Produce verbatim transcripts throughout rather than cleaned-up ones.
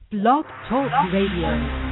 Blog Talk Radio.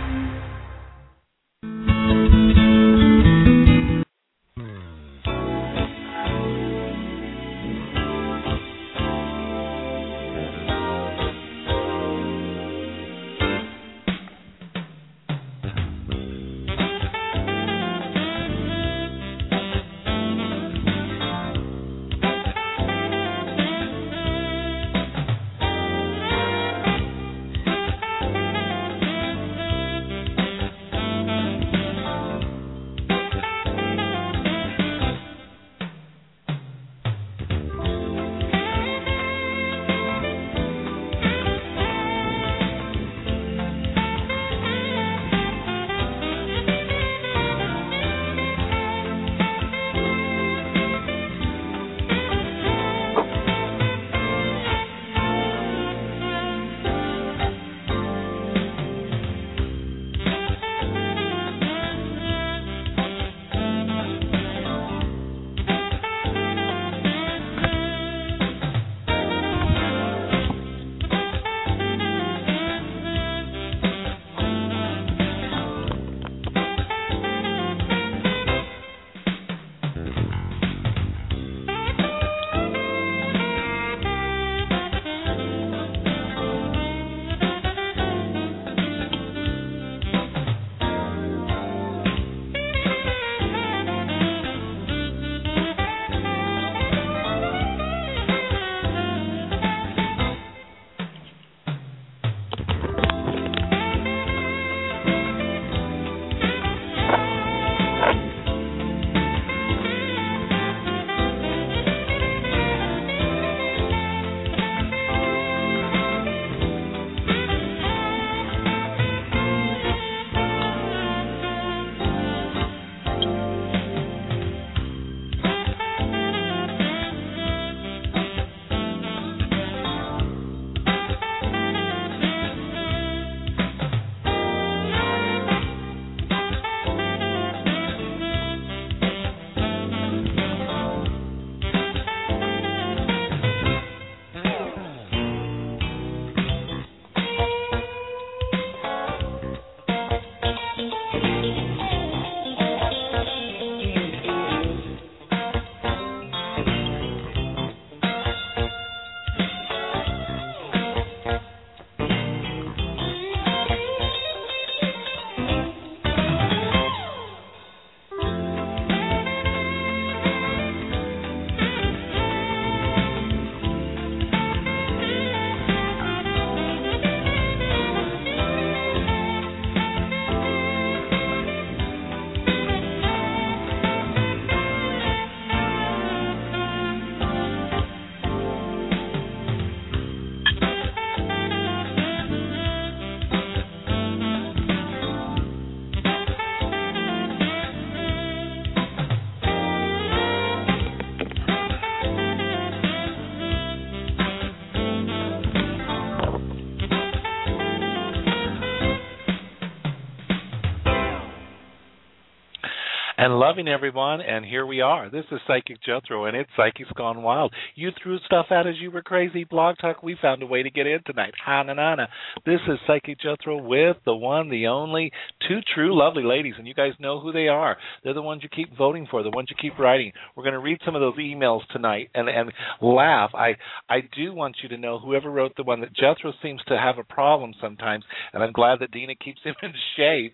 And loving everyone, and here we are. This is Psychic Jethro, and it's Psychics Gone Wild. You threw stuff out as you were crazy. Blog Talk, we found a way to get in tonight. Ha-na-na-na. This is Psychic Jethro with the one, the only, two true lovely ladies, and you guys know who they are. They're the ones you keep voting for, the ones you keep writing. We're going to read some of those emails tonight and, and laugh. I, I do want you to know whoever wrote the one that Jethro seems to have a problem sometimes, and I'm glad that Dina keeps him in shape.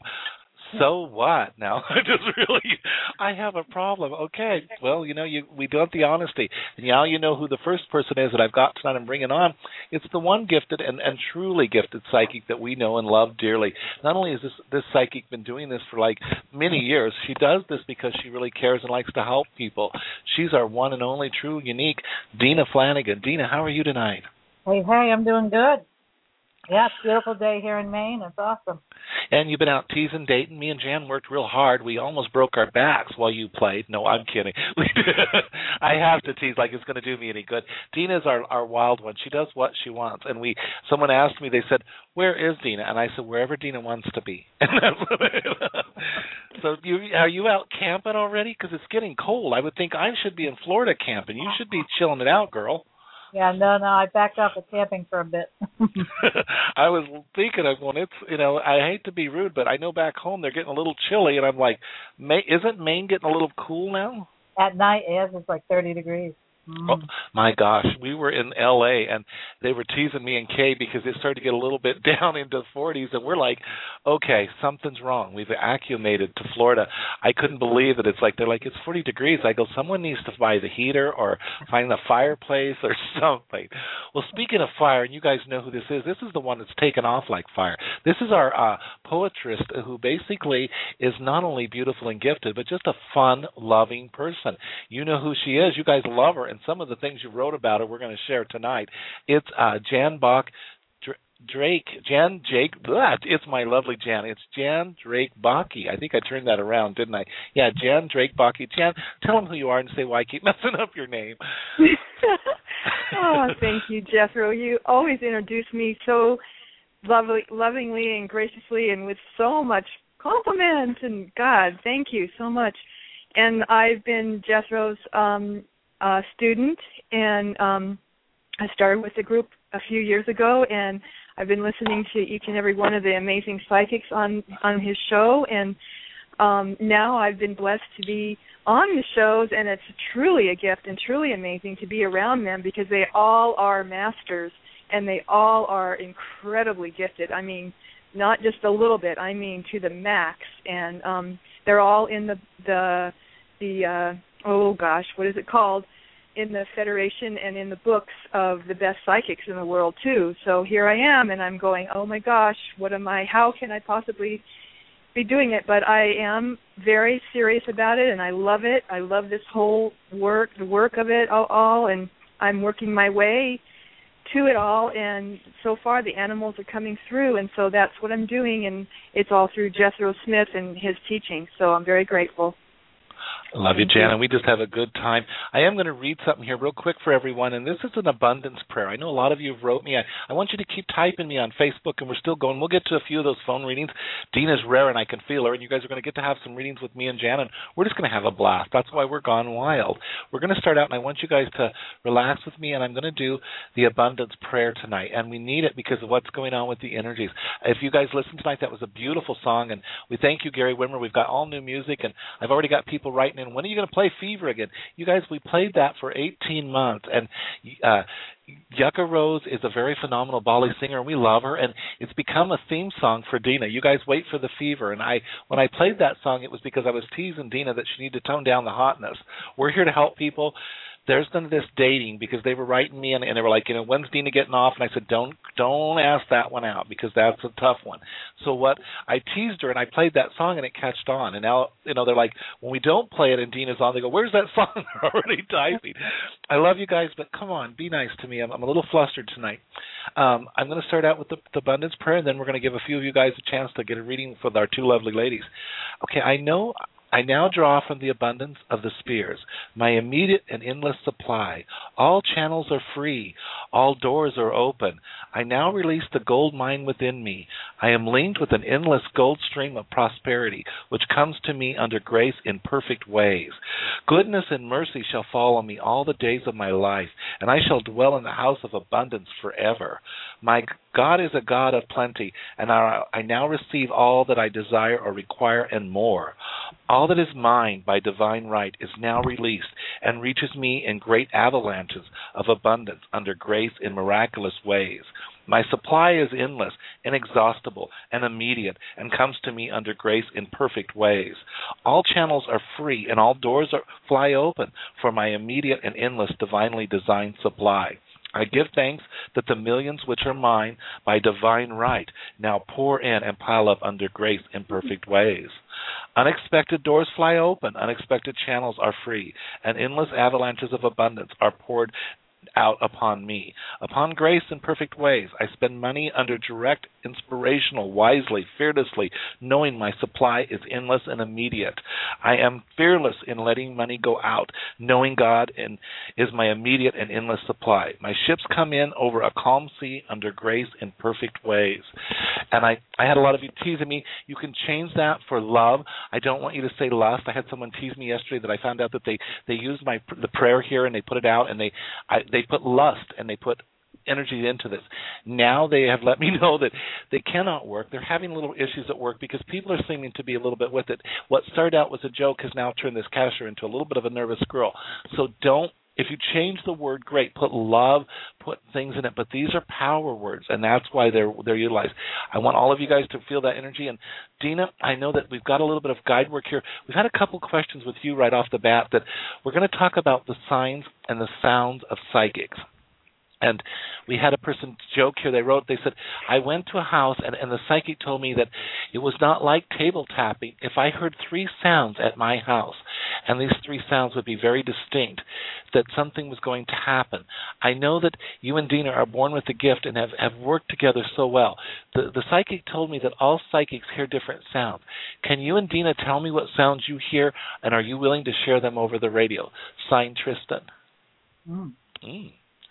So what? Now, just really, I have a problem. Okay, well, you know, you, we want the honesty. And now you know who the first person is that I've got tonight and bringing on. It's the one gifted and, and truly gifted psychic that we know and love dearly. Not only has this, this psychic been doing this for like many years, she does this because she really cares and likes to help people. She's our one and only true, unique Dina Flanagan. Dina, how are you tonight? Hey, hey, I'm doing good. Yeah, it's a beautiful day here in Maine. It's awesome. And you've been out teasing, dating. Me and Jan worked real hard. We almost broke our backs while you played. No, I'm kidding. I have to tease like it's going to do me any good. Dina's our, our wild one. She does what she wants. And we, someone asked me, they said, where is Dina? And I said, wherever Dina wants to be. And that's what I, so you, are you out camping already? Because it's getting cold. I would think I should be in Florida camping. You should be chilling it out, girl. Yeah, no, no, I backed off of camping for a bit. I was thinking of when it's, you know, I hate to be rude, but I know back home they're getting a little chilly, and I'm like, May, isn't Maine getting a little cool now? At night, yes, it's like thirty degrees. Oh, Mm. my gosh, we were in L A and they were teasing me and Kay because it started to get a little bit down into the forties, and we're like, okay, something's wrong. We've acclimated to Florida. I couldn't believe that. It's like they're like, it's forty degrees. I go, someone needs to buy the heater or find the fireplace or something. Well, speaking of fire, and you guys know who this is. This is the one that's taken off like fire. This is our uh, poetress who basically is not only beautiful and gifted, but just a fun, loving person. You know who she is. You guys love her. And some of the things you wrote about her, we're going to share tonight. It's uh, Jan Bach Drake, Jan Jake. Blah, it's my lovely Jan. It's Jan Drake Bakke. I think I turned that around, didn't I? Yeah, Jan Drake Bakke. Jan, tell them who you are and say why I keep messing up your name. Oh, thank you, Jethro. You always introduce me so lovely, lovingly and graciously, and with so much compliments. And God, thank you so much. And I've been Jethro's um, uh, student, and um, I started with the group a few years ago, and I've been listening to each and every one of the amazing psychics on, on his show, and um, now I've been blessed to be on the shows, and it's truly a gift and truly amazing to be around them because they all are masters, and they all are incredibly gifted. I mean, not just a little bit, I mean to the max, and um, they're all in the, the, the uh, oh gosh, what is it called? in the Federation and in the books of the best psychics in the world, too. So here I am, and I'm going, oh, my gosh, what am I, how can I possibly be doing it? But I am very serious about it, and I love it. I love this whole work, the work of it all, all and I'm working my way to it all, and so far the animals are coming through, and so that's what I'm doing, and it's all through Jethro Smith and his teaching, so I'm very grateful. Love you, Jan, and we just have a good time. I am going to read something here real quick for everyone, and this is an abundance prayer. I know a lot of you have wrote me. I, I want you to keep typing me on Facebook, and we're still going. We'll get to a few of those phone readings. Dina's rare, and I can feel her, and you guys are going to get to have some readings with me and Jan, and we're just going to have a blast. That's why we're gone wild. We're going to start out, and I want you guys to relax with me, and I'm going to do the abundance prayer tonight, and we need it because of what's going on with the energies. If you guys listened tonight, that was a beautiful song, and we thank you, Gary Wimmer. We've got all new music, and I've already got people writing in, when are you going to play Fever again? You guys, we played that for eighteen months, and uh, Yucca Rose is a very phenomenal Bali singer, and we love her, and it's become a theme song for Dina. You guys wait for the Fever, and I, when I played that song, it was because I was teasing Dina that she needed to tone down the hotness. We're here to help people. There's none of this dating because they were writing me and, and they were like, you know, when's Dina getting off? And I said, don't don't ask that one out because that's a tough one. So what I teased her and I played that song and it catched on. And now, you know, they're like, when we don't play it and Dina's on, they go, where's that song? They're already typing. I love you guys, but come on, be nice to me. I'm, I'm a little flustered tonight. Um, I'm going to start out with the, the abundance prayer, and then we're going to give a few of you guys a chance to get a reading with our two lovely ladies. Okay, I know... I now draw from the abundance of the spheres, my immediate and endless supply. All channels are free. All doors are open. I now release the gold mine within me. I am linked with an endless gold stream of prosperity, which comes to me under grace in perfect ways. Goodness and mercy shall follow me all the days of my life, and I shall dwell in the house of abundance forever. My God is a God of plenty, and I, I now receive all that I desire or require and more. All that is mine by divine right is now released and reaches me in great avalanches of abundance under grace in miraculous ways. My supply is endless, inexhaustible, and immediate, and comes to me under grace in perfect ways. All channels are free, and all doors are, fly open for my immediate and endless divinely designed supply. I give thanks that the millions which are mine by divine right now pour in and pile up under grace in perfect ways. Unexpected doors fly open, unexpected channels are free, and endless avalanches of abundance are poured out upon me. Upon grace in perfect ways, I spend money under direct, inspirational, wisely, fearlessly, knowing my supply is endless and immediate. I am fearless in letting money go out, knowing God in, is my immediate and endless supply. My ships come in over a calm sea under grace in perfect ways. And I, I had a lot of you teasing me. You can change that for love. I don't want you to say lust. I had someone tease me yesterday that I found out that they, they used my the prayer here and they put it out and they I, they put lust and they put energy into this. Now they have let me know that they cannot work. They're having little issues at work because people are seeming to be a little bit with it. What started out was a joke has now turned this cashier into a little bit of a nervous squirrel. So don't, if you change the word, great, put love, put things in it, but these are power words, and that's why they're they're utilized. I want all of you guys to feel that energy. And Dina, I know that we've got a little bit of guide work here. We've had a couple questions with you right off the bat that we're going to talk about the signs and the sounds of psychics. And we had a person joke here. They wrote, they said, I went to a house and, and the psychic told me that it was not like table tapping. If I heard three sounds at my house, and these three sounds would be very distinct, that something was going to happen. I know that you and Dina are born with the gift and have, have worked together so well. The, the psychic told me that all psychics hear different sounds. Can you and Dina tell me what sounds you hear, and are you willing to share them over the radio? Signed, Tristan. Mm. Mm.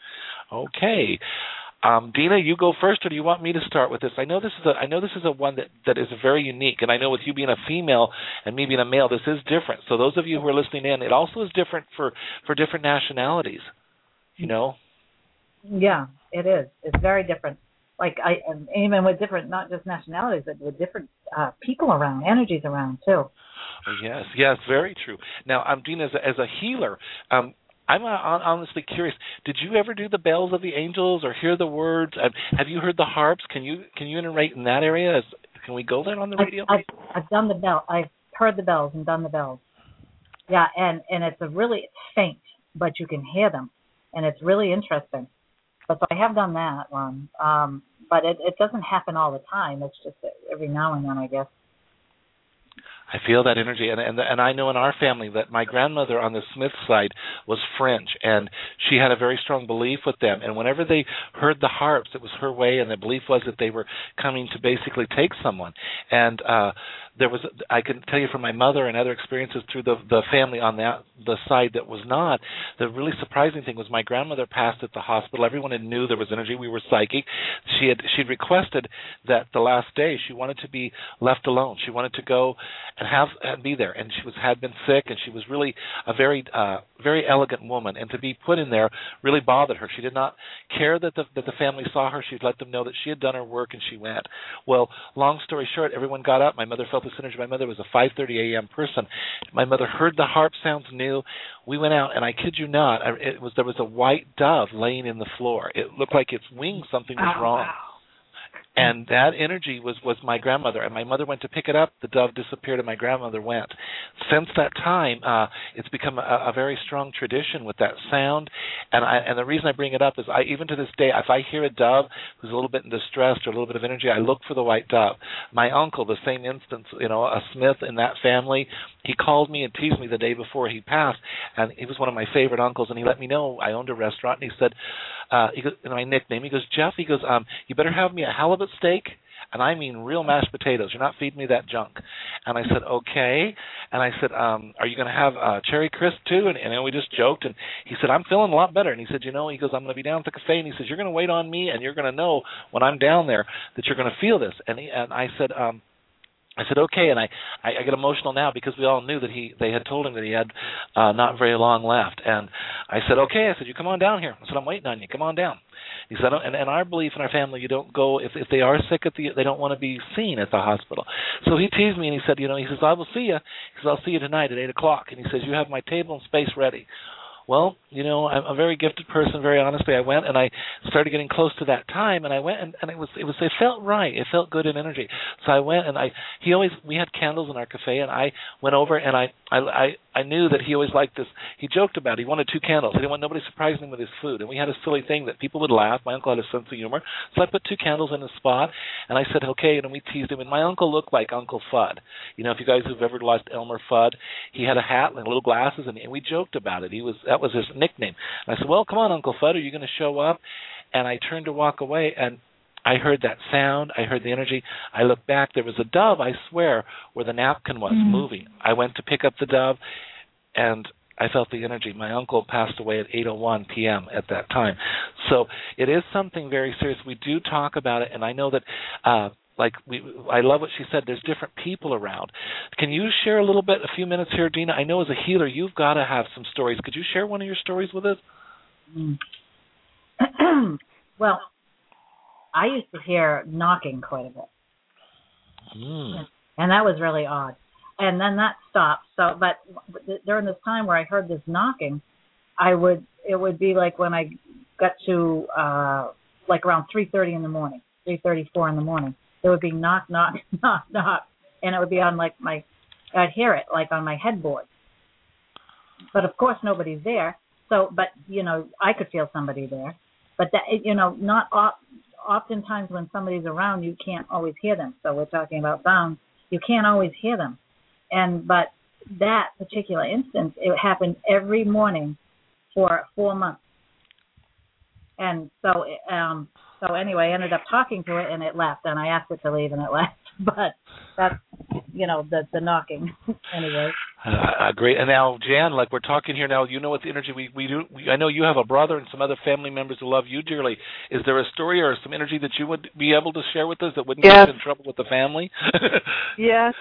Okay, um, Dina, you go first, or do you want me to start with this? I know this is a I know this is a one that, that is very unique, and I know with you being a female and me being a male, this is different. So those of you who are listening in, it also is different for, for different nationalities. You know? Yeah, it is. It's very different. Like I, and even with different, not just nationalities, but with different uh, people around, energies around too. Yes, yes, very true. Now, um, Dina, as a, as a healer. Um, I'm honestly curious. Did you ever do the bells of the angels or hear the words? Have you heard the harps? Can you can you iterate in that area? Can we go there on the radio? I've, I've done the bell. I've heard the bells and done the bells. Yeah, and, and it's a really it's faint, but you can hear them, and it's really interesting. But so I have done that one, um, but it, it doesn't happen all the time. It's just every now and then, I guess. I feel that energy, and, and and I know in our family that my grandmother on the Smith side was French, and she had a very strong belief with them. And whenever they heard the harps, it was her way, and the belief was that they were coming to basically take someone. And uh, there was, I can tell you from my mother and other experiences through the the family on that the side that was not. The really surprising thing was my grandmother passed at the hospital. Everyone had knew there was energy. We were psychic. She had she'd requested that the last day she wanted to be left alone. She wanted to go and have and be there, and she was had been sick, and she was really a very uh, very elegant woman, and to be put in there really bothered her. She did not care that the that the family saw her. She'd let them know that she had done her work, and she went. Well, long story short, everyone got up. My mother felt this energy. My mother was a five thirty a.m. person. My mother heard the harp sounds new. We went out, and I kid you not, it was there was a white dove laying in the floor. It looked like its wings something was oh, wrong. Wow. And that energy was, was my grandmother. And my mother went to pick it up. The dove disappeared, and my grandmother went. Since that time, uh, it's become a, a very strong tradition with that sound. And I, and the reason I bring it up is I, even to this day, if I hear a dove who's a little bit in distress or a little bit of energy, I look for the white dove. My uncle, the same instance, you know, a Smith in that family, he called me and teased me the day before he passed. And he was one of my favorite uncles, and he let me know I owned a restaurant. And he said, uh, he goes, my nickname, he goes, Jeff, he goes, um, you better have me a halibut steak, and I mean real mashed potatoes. You're not feeding me that junk. And I said, okay. And I said, um, are you going to have uh, cherry crisp too? And, and then we just joked, and he said, I'm feeling a lot better. And he said, you know, he goes, I'm going to be down at the cafe, and he says, you're going to wait on me, and you're going to know when I'm down there that you're going to feel this. And, he, and I said, um, I said, okay, and I, I, I get emotional now because we all knew that he they had told him that he had uh, not very long left. And I said, okay, I said, you come on down here. I said, I'm waiting on you. Come on down. He said, and, and our belief in our family, you don't go, if, if they are sick, at the, they don't want to be seen at the hospital. So he teased me, and he said, you know, he says, I will see you. He says, I'll see you tonight at eight o'clock. And he says, you have my table and space ready. Well, you know, I'm a very gifted person. Very honestly, I went and I started getting close to that time, and I went and, and it was it was it felt right. It felt good in energy. So I went and I he always we had candles in our cafe, and I went over and I I I, I knew that he always liked this. He joked about it. He wanted two candles. He didn't want nobody surprising him with his food, and we had a silly thing that people would laugh. My uncle had a sense of humor, so I put two candles in his spot, and I said, okay, and we teased him. And my uncle looked like Uncle Fudd. You know, if you guys have ever watched Elmer Fudd, he had a hat and little glasses, and, and we joked about it. He was that was his nickname. And I said, well, come on, Uncle Fudd, are you going to show up? And I turned to walk away, and I heard that sound. I heard the energy. I looked back. There was a dove, I swear, where the napkin was mm-hmm. moving. I went to pick up the dove, and I felt the energy. My uncle passed away at eight oh one p.m. at that time. So it is something very serious. We do talk about it, and I know that uh, like we, I love what she said. There's different people around. Can you share a little bit, a few minutes here, Dina? I know as a healer, you've got to have some stories. Could you share one of your stories with us? Mm. Well, I used to hear knocking quite a bit, Mm. and that was really odd. And then that stopped. So, but during this time where I heard this knocking, I would it would be like when I got to uh, like around three thirty in the morning, three thirty four in the morning. There would be knock, knock, knock, knock, and it would be on like my, I'd hear it like on my headboard. But of course nobody's there. So, but you know, I could feel somebody there. But that, you know, not oftentimes when somebody's around, you can't always hear them. So we're talking about sound. You can't always hear them. And but that particular instance, it happened every morning for four months. And so, um, so anyway, I ended up talking to it, and it left. And I asked it to leave, and it left. But that's, you know, the the knocking anyway. Uh, great. And now, Jan, like we're talking here now, you know what the energy we we do. We, I know you have a brother and some other family members who love you dearly. Is there a story or some energy that you would be able to share with us that wouldn't yes. get us in trouble with the family? Yes,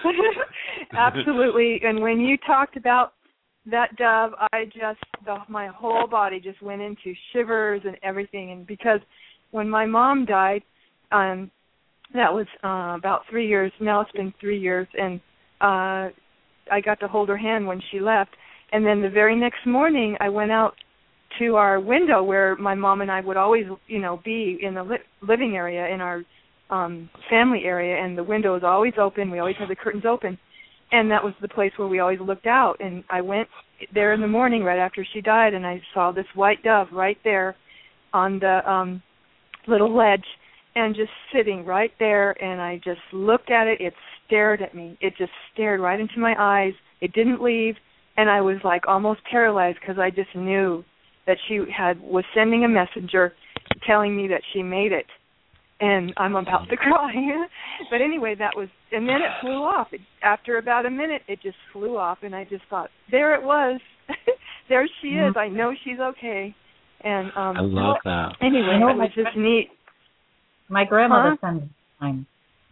absolutely. And when you talked about that dove, I just the, my whole body just went into shivers and everything. And because when my mom died, um, that was uh, about three years. Now it's been three years, and uh, I got to hold her hand when she left. And then the very next morning, I went out to our window where my mom and I would always, you know, be in the li- living area in our um, family area, and the window was always open. We always had the curtains open, and that was the place where we always looked out. And I went there in the morning right after she died, and I saw this white dove right there on the um, little ledge, and just sitting right there, and I just looked at it. It stared at me. It just stared right into my eyes. It didn't leave, and I was like almost paralyzed because I just knew that she had was sending a messenger telling me that she made it, and I'm about to cry. But anyway, that was, and then it flew off. It, after about a minute, it just flew off, and I just thought, there it was. There she is. I know she's okay. And um, I love that. Anyway, it was just neat. My grandmother huh? sends dimes.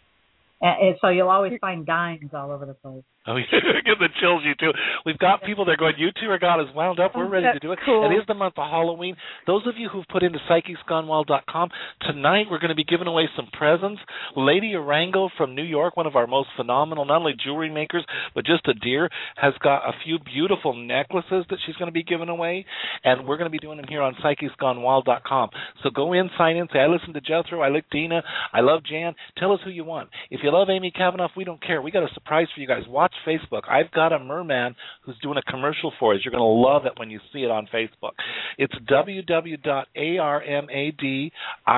And so you'll always find dimes all over the place. Oh, yeah. Get the chills, you two. We've got people that are going, you two are got us wound up. We're oh, ready to do it. Cool. It is the month of Halloween. Those of you who've put into psychics gone wild dot com, tonight we're going to be giving away some presents. Lady Arango from New York, one of our most phenomenal, not only jewelry makers, but just a dear, has got a few beautiful necklaces that she's going to be giving away, and we're going to be doing them here on psychics gone wild dot com. So go in, sign in, say, I listen to Jethro, I like Dina, I love Jan. Tell us who you want. If you love Amy Kavanaugh, we don't care. We got a surprise for you guys. Watch Facebook. I've got a merman who's doing a commercial for us. You're going to love it when you see it on Facebook. It's w w w dot armadi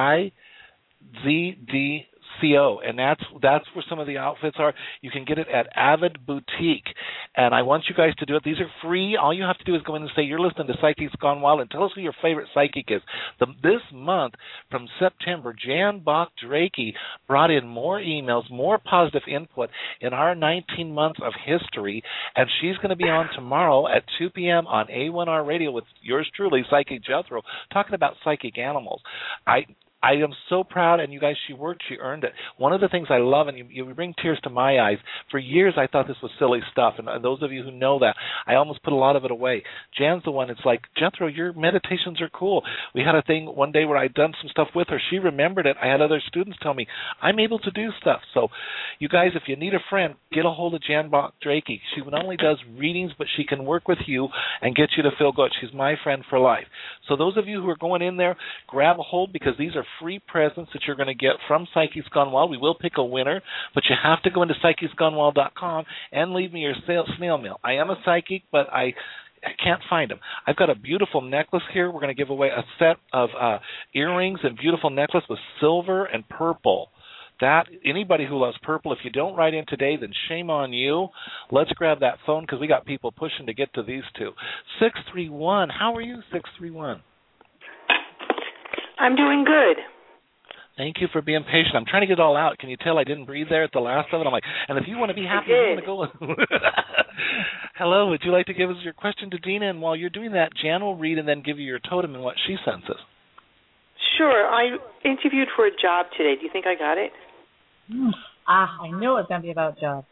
z d co, and that's that's where some of the outfits are. You can get it at Avid Boutique, and I want you guys to do it. These are free. All you have to do is go in and say you're listening to Psychics Gone Wild, and tell us who your favorite psychic is. The, this month, from September, Jan Bach-Drakey brought in more emails, more positive input in our nineteen months of history, and she's going to be on tomorrow at two p.m. on A one R Radio with yours truly, Psychic Jethro, talking about psychic animals. I I am so proud, and you guys, she worked, she earned it. One of the things I love, and you, you bring tears to my eyes, for years I thought this was silly stuff, and, and those of you who know that, I almost put a lot of it away. Jan's the one, it's like, Jethro, your meditations are cool. We had a thing one day where I'd done some stuff with her. She remembered it. I had other students tell me, I'm able to do stuff. So, you guys, if you need a friend, get a hold of Jan Bach-Drakey. She not only does readings, but she can work with you and get you to feel good. She's my friend for life. So those of you who are going in there, grab a hold, because these are free presents that you're going to get from Psychics Gone Wild. We will pick a winner, but you have to go into psychics gone wild dot com and leave me your snail mail. I am a psychic, but I I can't find them. I've got a beautiful necklace here. We're going to give away a set of uh, earrings and beautiful necklace with silver and purple. That, anybody who loves purple, if you don't write in today, then shame on you. Let's grab that phone, because we got people pushing to get to these two. six three one, how are you, six three one? I'm doing good. Thank you for being patient. I'm trying to get it all out. Can you tell I didn't breathe there at the last of it? I'm like, and if you want to be happy, you want to go. Hello, would you like to give us your question to Dina? And while you're doing that, Jan will read and then give you your totem and what she senses. Sure. I interviewed for a job today. Do you think I got it? Mm. Ah, I knew it was going to be about jobs.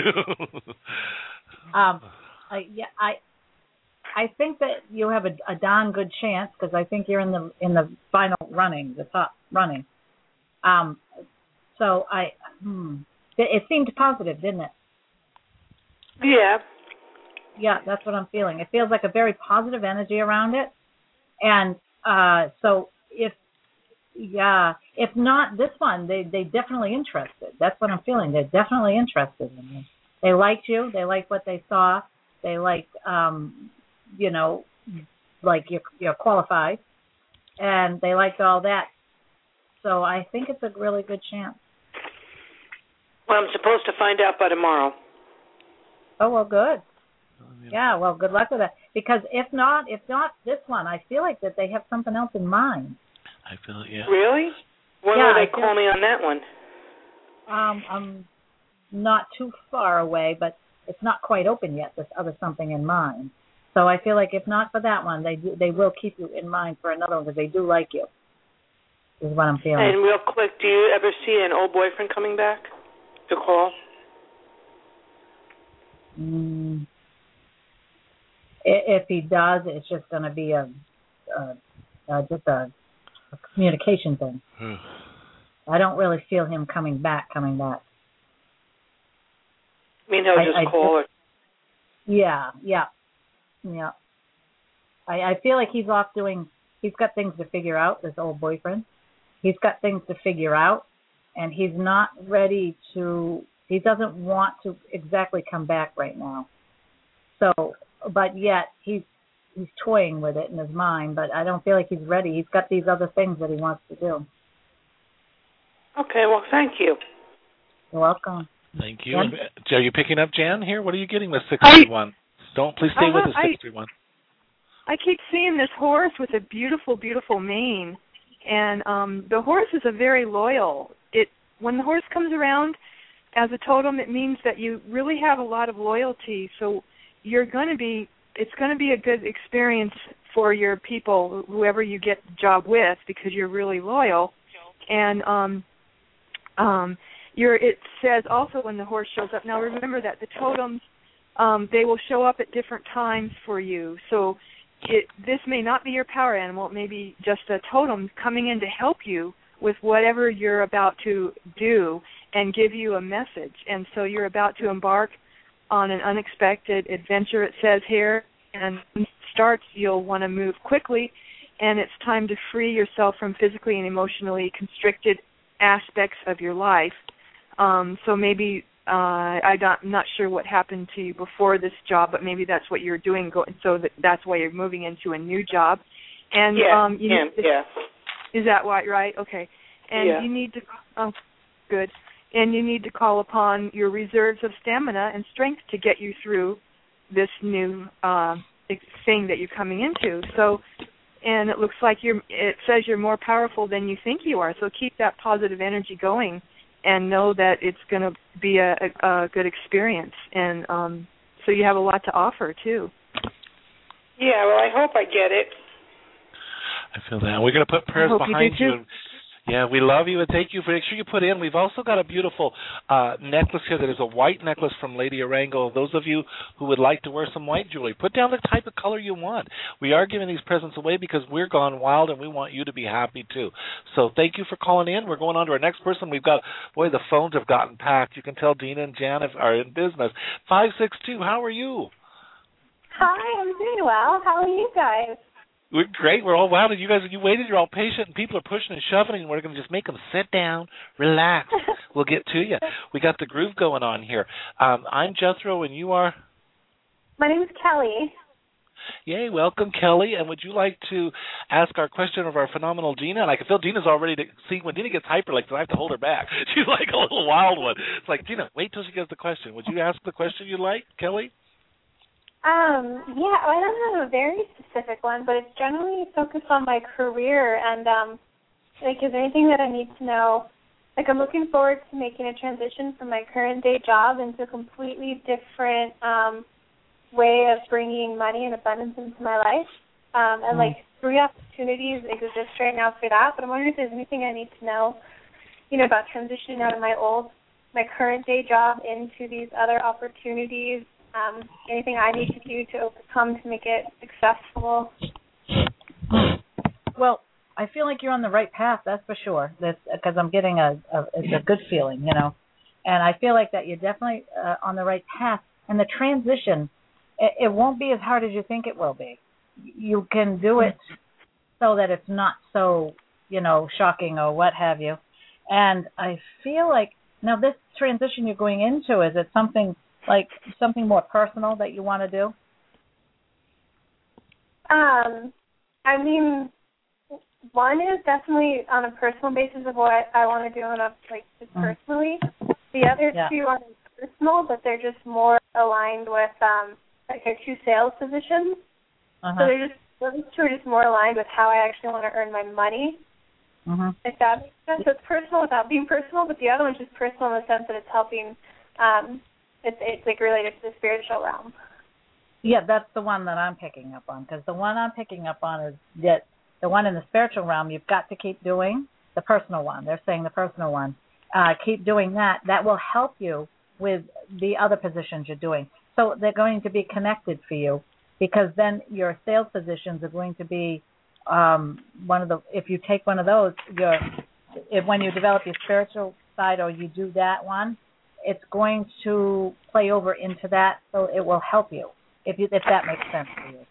um, I, yeah, I, I think that you have a, a darn good chance because I think you're in the in the final running, the top running. Um, so I, hmm, it, it seemed positive, didn't it? Yeah. Yeah, that's what I'm feeling. It feels like a very positive energy around it, and uh, so if yeah, if not this one, they they definitely interested. That's what I'm feeling. They're definitely interested in you. They liked you. They liked what they saw. They liked, um, you know, like you're you're qualified, and they liked all that. So I think it's a really good chance. Well, I'm supposed to find out by tomorrow. Oh well, good. Yeah, well, good luck with that. Because if not, if not this one, I feel like that they have something else in mind. I feel it, yeah. Really? When yeah, will they call me on that one? Um, I'm not too far away, but it's not quite open yet. This other something in mind. So I feel like if not for that one, they do, they will keep you in mind for another one because they do like you. Is what I'm feeling. And real quick, do you ever see an old boyfriend coming back to call? Mm. If he does, it's just going to be a, a, a just a, a communication thing. I don't really feel him coming back, coming back. I mean, he'll just I, I call just, her. Yeah, yeah, yeah. I, I feel like he's off doing, he's got things to figure out, this old boyfriend. He's got things to figure out, and he's not ready to, he doesn't want to exactly come back right now. So, but yet he's he's toying with it in his mind, but I don't feel like he's ready. He's got these other things that he wants to do. Okay, well, thank you. You're welcome. Thank you. Jan? Are you picking up Jan here? What are you getting with six three one? Don't please stay uh-huh, with us, six three one. I, I keep seeing this horse with a beautiful, beautiful mane, and um, the horse is a very loyal. It when the horse comes around as a totem, it means that you really have a lot of loyalty. So you're going to be, it's going to be a good experience for your people, whoever you get the job with, because you're really loyal. And um, um, you're, it says also when the horse shows up, now remember that the totems, um, they will show up at different times for you. So it, this may not be your power animal, it may be just a totem coming in to help you with whatever you're about to do and give you a message. And so you're about to embark on an unexpected adventure, it says here, and when it starts, you'll want to move quickly, and it's time to free yourself from physically and emotionally constricted aspects of your life. Um, so maybe, uh, I'm not, I'm not sure what happened to you before this job, but maybe that's what you're doing, go, so that, that's why you're moving into a new job. And yeah, um, you yeah, need to, yeah. Is that right, right? Okay. And yeah. you need to, oh, good. And you need to call upon your reserves of stamina and strength to get you through this new uh, thing that you're coming into. So, and it looks like you're, it says you're more powerful than you think you are. So keep that positive energy going and know that it's going to be a, a, a good experience. And um, so you have a lot to offer, too. Yeah, well, I hope I get it. I feel that. We're going to put prayers behind you. you Yeah, we love you and thank you for make sure you put in. We've also got a beautiful uh, necklace here that is a white necklace from Lady Arango. Those of you who would like to wear some white jewelry, put down the type of color you want. We are giving these presents away because we're gone wild and we want you to be happy too. So thank you for calling in. We're going on to our next person. We've got, boy, the phones have gotten packed. You can tell Dina and Jan are in business. five six two, how are you? Hi, I'm doing well. How are you guys? We're great. We're all wow. You guys, you waited. You're all patient, and people are pushing and shoving, and we're going to just make them sit down, relax. We'll get to you. We got the groove going on here. Um, I'm Jethro, and you are? My name is Kelly. Yay, welcome, Kelly. And would you like to ask our question of our phenomenal Dina? And I can feel Dina's all ready to see when Dina gets hyper, like, I have to hold her back. She's like a little wild one. It's like, Dina, wait till she gets the question. Would you ask the question you like, Kelly? Um, yeah, I don't have a very specific one, but it's generally focused on my career and, um, like, is there anything that I need to know? Like, I'm looking forward to making a transition from my current day job into a completely different um, way of bringing money and abundance into my life. Um, and, like, three opportunities exist right now for that, but I'm wondering if there's anything I need to know, you know, about transitioning out of my old, my current day job into these other opportunities. Um, anything I need to do to overcome to make it successful. Well, I feel like you're on the right path, that's for sure. That's because I'm getting a, a it's a good feeling, you know. And I feel like that you're definitely uh, on the right path. And the transition, it, it won't be as hard as you think it will be. You can do it so that it's not so, you know, shocking or what have you. And I feel like, now this transition you're going into, is it something like something more personal that you want to do? Um, I mean, one is definitely on a personal basis of what I want to do, and like just Mm-hmm. personally. The other Yeah. two aren't personal, but they're just more aligned with um, like they're two sales positions. Uh-huh. So they're just those two are just more aligned with how I actually want to earn my money. Mm-hmm. If that makes sense. So it's personal without being personal, but the other one's just personal in the sense that it's helping. Um, it's it's like related to the spiritual realm. Yeah, that's the one that I'm picking up on, because the one I'm picking up on is that the one in the spiritual realm you've got to keep doing, the personal one. They're saying the personal one. Uh, keep doing that. That will help you with the other positions you're doing. So they're going to be connected for you, because then your sales positions are going to be um, one of the, if you take one of those, your, if, when you develop your spiritual side or you do that one, it's going to play over into that, so it will help you, if you, if that makes sense for you.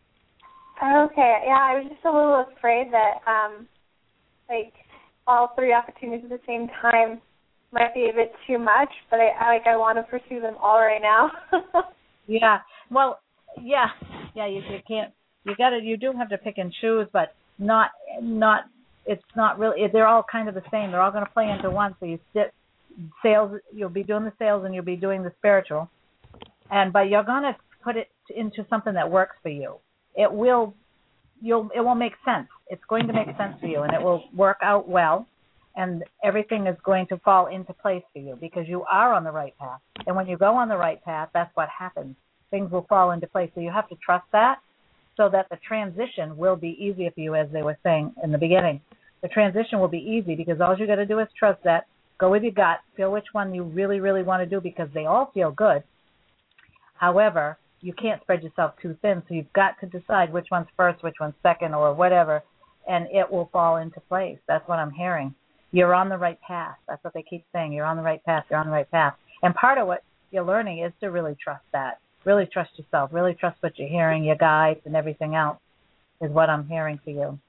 Okay, yeah, I was just a little afraid that, um, like, all three opportunities at the same time might be a bit too much, but I, I like I want to pursue them all right now. Yeah, well, yeah, yeah, you, you can't, you got to, you do have to pick and choose, but not, not, it's not really, they're all kind of the same. They're all going to play into one, so you sit, sales, you'll be doing the sales and you'll be doing the spiritual, and, but you're going to put it into something that works for you. It will, you'll, it will make sense. It's going to make sense for you, and it will work out well, and everything is going to fall into place for you because you are on the right path. And when you go on the right path, that's what happens. Things will fall into place. So you have to trust that, so that the transition will be easier for you, as they were saying in the beginning. The transition will be easy because all you got to do is trust that, go with your gut, feel which one you really, really want to do, because they all feel good. However, you can't spread yourself too thin, so you've got to decide which one's first, which one's second, or whatever, and it will fall into place. That's what I'm hearing. You're on the right path. That's what they keep saying. You're on the right path. You're on the right path. And part of what you're learning is to really trust that. Really trust yourself. Really trust what you're hearing, your guides, and everything else is what I'm hearing for you.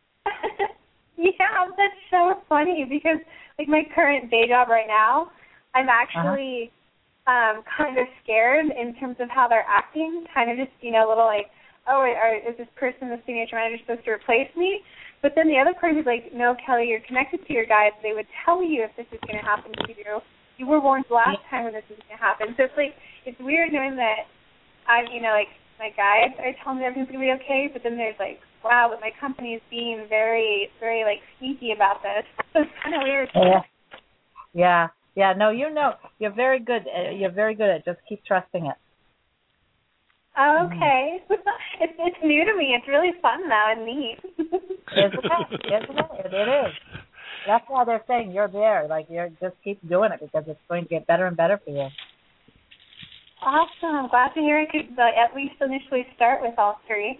Yeah, that's so funny because, like, my current day job right now, I'm actually... Uh-huh. Um, kind of scared in terms of how they're acting, kind of just, you know, a little like, oh, are, is this person, the senior manager, supposed to replace me? But then the other part is like, no, Kelly, you're connected to your guides. They would tell you if this is going to happen to you. You were warned last time when this was going to happen. So it's like, it's weird knowing that I'm, you know, like, my guides are telling me everything's going to be okay, but then there's like, wow, but my company is being very, very, like, sneaky about this. So it's kind of weird. Yeah. Yeah. Yeah, no, you know, you're very good. You're very good at it. Just keep trusting it. Okay. Mm. it's, it's new to me. It's really fun, though, and neat. Isn't it? Isn't it? It is. That's why they're saying you're there. Like, you're just keep doing it because it's going to get better and better for you. Awesome. Glad to hear I could uh, at least initially start with all three.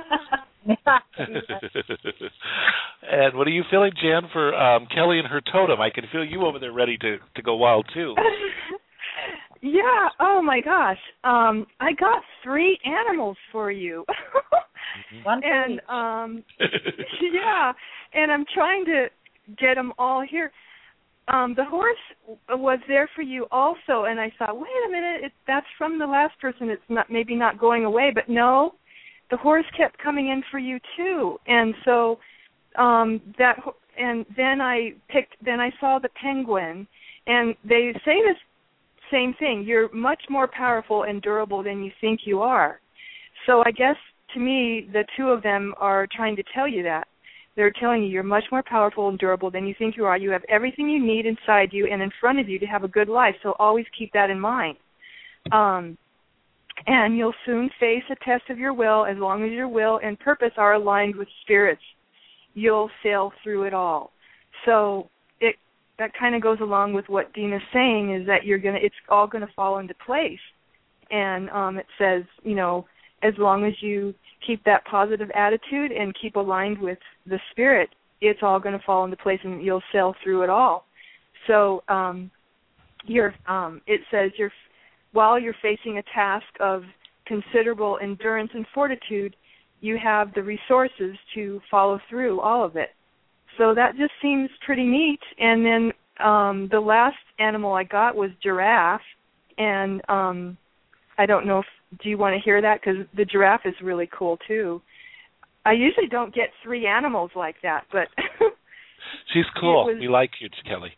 And what are you feeling, Jan, for um, Kelly and her totem? I can feel you over there ready to, to go wild, too. Yeah. Oh, my gosh. Um, I got three animals for you. One and, um, yeah, and I'm trying to get them all here. Um, the horse was there for you also, and I thought, wait a minute, it, that's from the last person. It's not maybe not going away, but no, the horse kept coming in for you too. And so um, that, and then I picked. Then I saw the penguin, and they say this same thing. You're much more powerful and durable than you think you are. So I guess to me, the two of them are trying to tell you that. They're telling you you're much more powerful and durable than you think you are. You have everything you need inside you and in front of you to have a good life, so always keep that in mind. Um, and you'll soon face a test of your will. As long as your will and purpose are aligned with spirits, you'll sail through it all. So it that kind of goes along with what Dina's saying, is that you're gonna, it's all gonna fall into place. And um, it says, you know, as long as you keep that positive attitude and keep aligned with the spirit, it's all going to fall into place, and you'll sail through it all. So, um, you're, um, it says you're, while you're facing a task of considerable endurance and fortitude, you have the resources to follow through all of it. So that just seems pretty neat. And then um, the last animal I got was giraffe, and um, I don't know if, do you want to hear that? Because the giraffe is really cool, too. I usually don't get three animals like that, but... She's cool. Was, we like you, Kelly.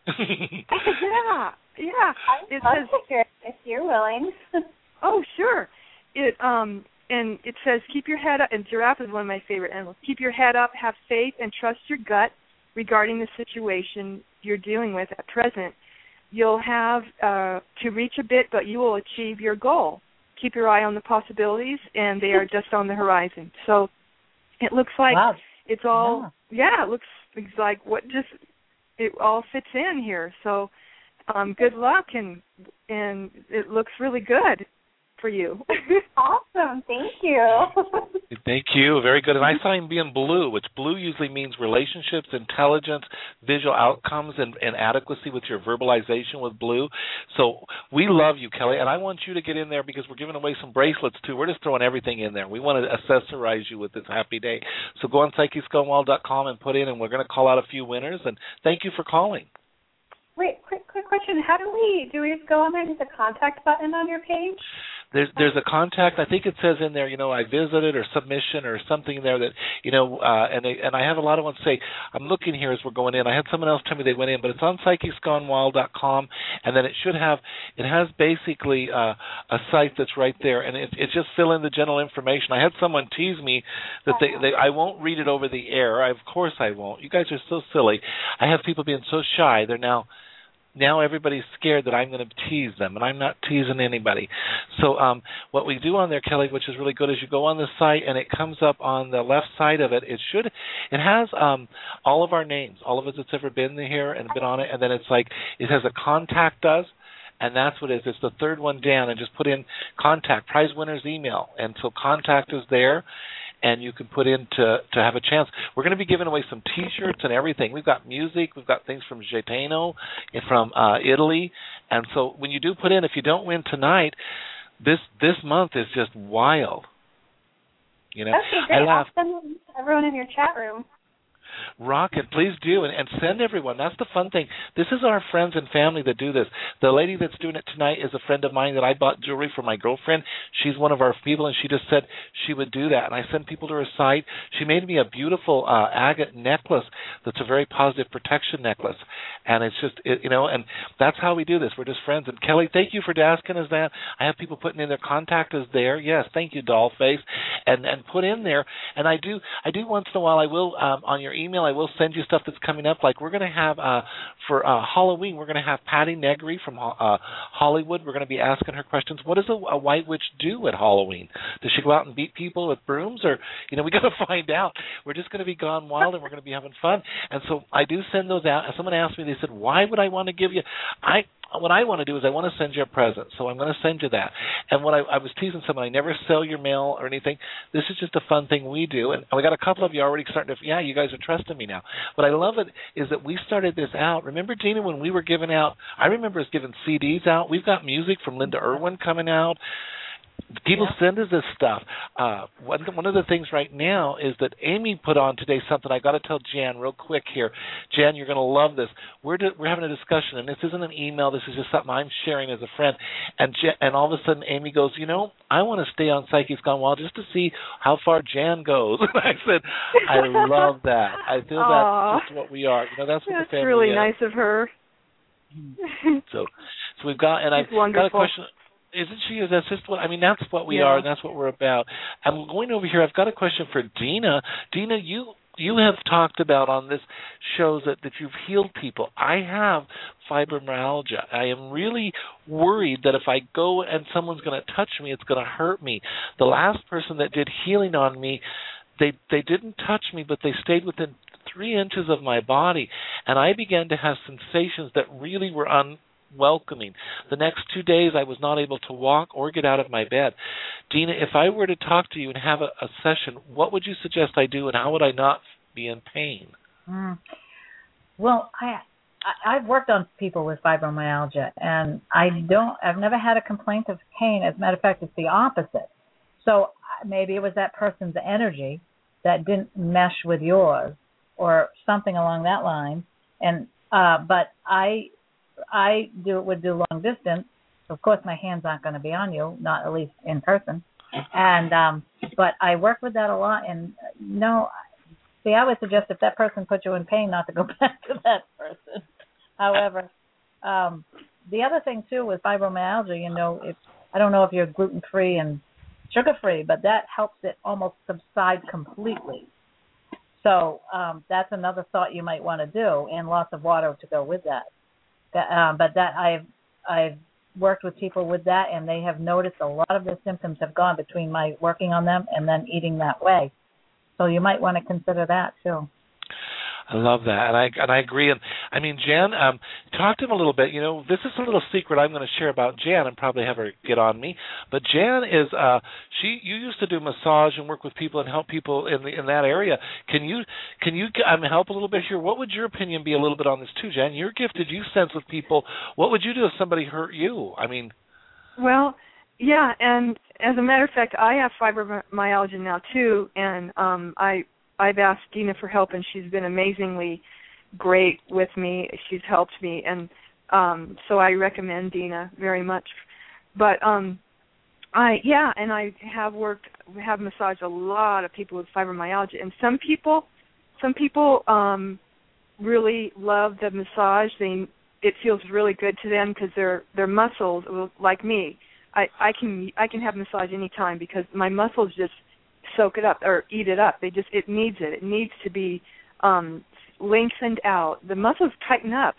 yeah, yeah. I'd it love says, to hear it if you're willing. oh, sure. It um and it says keep your head up, and giraffe is one of my favorite animals. Keep your head up, have faith, and trust your gut regarding the situation you're dealing with at present. You'll have uh, to reach a bit, but you will achieve your goal. Keep your eye on the possibilities, and they are just on the horizon. So it looks like wow. it's all, yeah. yeah, it looks like what just, it all fits in here. So um, good luck, and and it looks really good for you. Awesome. Thank you. Thank you. Very good. And I saw him being blue, which blue usually means relationships, intelligence, visual outcomes, and, and adequacy with your verbalization with blue. So we love you, Kelly, and I want you to get in there because we're giving away some bracelets, too. We're just throwing everything in there. We want to accessorize you with this happy day. So go on Psyche Scone Wild dot com and put in, and we're going to call out a few winners. And thank you for calling. Wait, quick, quick question. How do we, do we just go on there and hit the contact button on your page? There's there's a contact. I think it says in there, you know, I visited or submission or something there that, you know, uh, and they, and I have a lot of ones say, I'm looking here as we're going in. I had someone else tell me they went in, but it's on Psyche Scone Wild dot com, and then it should have, it has basically uh, a site that's right there, and it, it's just fill in the general information. I had someone tease me that they, they I won't read it over the air. I, of course I won't. You guys are so silly. I have people being so shy. They're now... Now everybody's scared that I'm going to tease them, and I'm not teasing anybody. So um, what we do on there, Kelly, which is really good, is you go on the site, and it comes up on the left side of it. It should, it has um, all of our names, all of us that's ever been here and been on it, and then it's like it has a contact us, and that's what it is. It's the third one down, and just put in contact, prize winner's email, and so contact is there. And you can put in to, to have a chance. We're going to be giving away some T-shirts and everything. We've got music. We've got things from Gaetano, from uh, Italy. And so when you do put in, if you don't win tonight, this this month is just wild. You know, okay, great. I laugh. I'll send them to everyone in your chat room. Rock it, please do, and, and send everyone. That's the fun thing. This is our friends and family that do this. The lady that's doing it tonight is a friend of mine that I bought jewelry for my girlfriend. She's one of our people, and she just said she would do that. And I send people to her site. She made me a beautiful uh, agate necklace that's a very positive protection necklace. And it's just, it, you know, and that's how we do this. We're just friends. And Kelly, thank you for asking us that. I have people putting in their contact us there. Yes, thank you, Dollface. And and put in there. And I do, I do once in a while, I will, um, on your email, I will send you stuff that's coming up. Like we're going to have, uh, for uh, Halloween, we're going to have Patty Negri from uh, Hollywood. We're going to be asking her questions. What does a, a white witch do at Halloween? Does she go out and beat people with brooms? Or, you know, we got to find out. We're just going to be gone wild, and we're going to be having fun. And so I do send those out. And someone asked me, they said, why would I want to give you? I What I want to do is I want to send you a present, so I'm going to send you that. And what I, I was teasing someone, I never sell your mail or anything. This is just a fun thing we do. And we got a couple of you already starting to, yeah, you guys are trusting me now. What I love it is that we started this out. Remember, Gina, when we were giving out, I remember us giving C Ds out. We've got music from Linda Irwin coming out. People yeah. send us this stuff. Uh, one, one of the things right now is that Amy put on today something. I got to tell Jan real quick here. Jan, you're going to love this. We're di- we're having a discussion, and this isn't an email. This is just something I'm sharing as a friend. And Jan, and all of a sudden, Amy goes, you know, I want to stay on Psyche's Gone Wild just to see how far Jan goes. And I said, I love that. I feel Aww. That's just what we are. You know, that's what that's the family really is. nice of her. so, so we've got, and She's I've wonderful. got a question. Isn't she? That's just what I mean. That's what we yeah. are, and that's what we're about. I'm going over here. I've got a question for Dina. Dina, you you have talked about on this shows that, that you've healed people. I have fibromyalgia. I am really worried that if I go and someone's going to touch me, it's going to hurt me. The last person that did healing on me, they they didn't touch me, but they stayed within three inches of my body, and I began to have sensations that really were unwelcoming. The next two days, I was not able to walk or get out of my bed. Dina, if I were to talk to you and have a, a session, what would you suggest I do, and how would I not be in pain? Mm. Well, I, I I've worked on people with fibromyalgia, and I don't. I've never had a complaint of pain. As a matter of fact, it's the opposite. So maybe it was that person's energy that didn't mesh with yours, or something along that line. And uh, but I I do would do long distance. Of course, my hands aren't going to be on you, not at least in person. And um, but I work with that a lot. And no, see, I would suggest if that person put you in pain, not to go back to that person. However, um, the other thing too with fibromyalgia, you know, if I don't know if you're gluten free and sugar free, but that helps it almost subside completely. So um, that's another thought you might want to do, and lots of water to go with that. that um, but that I've I've worked with people with that, and they have noticed a lot of their symptoms have gone between my working on them and then eating that way. So you might want to consider that too. I love that, and I and I agree. And I mean, Jan, um, talk to him a little bit. You know, this is a little secret I'm going to share about Jan, and probably have her get on me. But Jan is uh, she. You used to do massage and work with people and help people in the, in that area. Can you can you um, help a little bit here? What would your opinion be a little bit on this too, Jan? You're gifted. You sense with people. What would you do if somebody hurt you? I mean, well, yeah, and as a matter of fact, I have fibromyalgia now too, and um, I. I've asked Dina for help, and she's been amazingly great with me. She's helped me, and um, so I recommend Dina very much. But um, I, yeah, and I have worked, have massaged a lot of people with fibromyalgia, and some people, some people um, really love the massage. They, it feels really good to them because their their muscles, like me, I, I can I can have massage anytime because my muscles just soak it up or eat it up. They just, it needs it. It needs to be um, lengthened out. The muscles tighten up,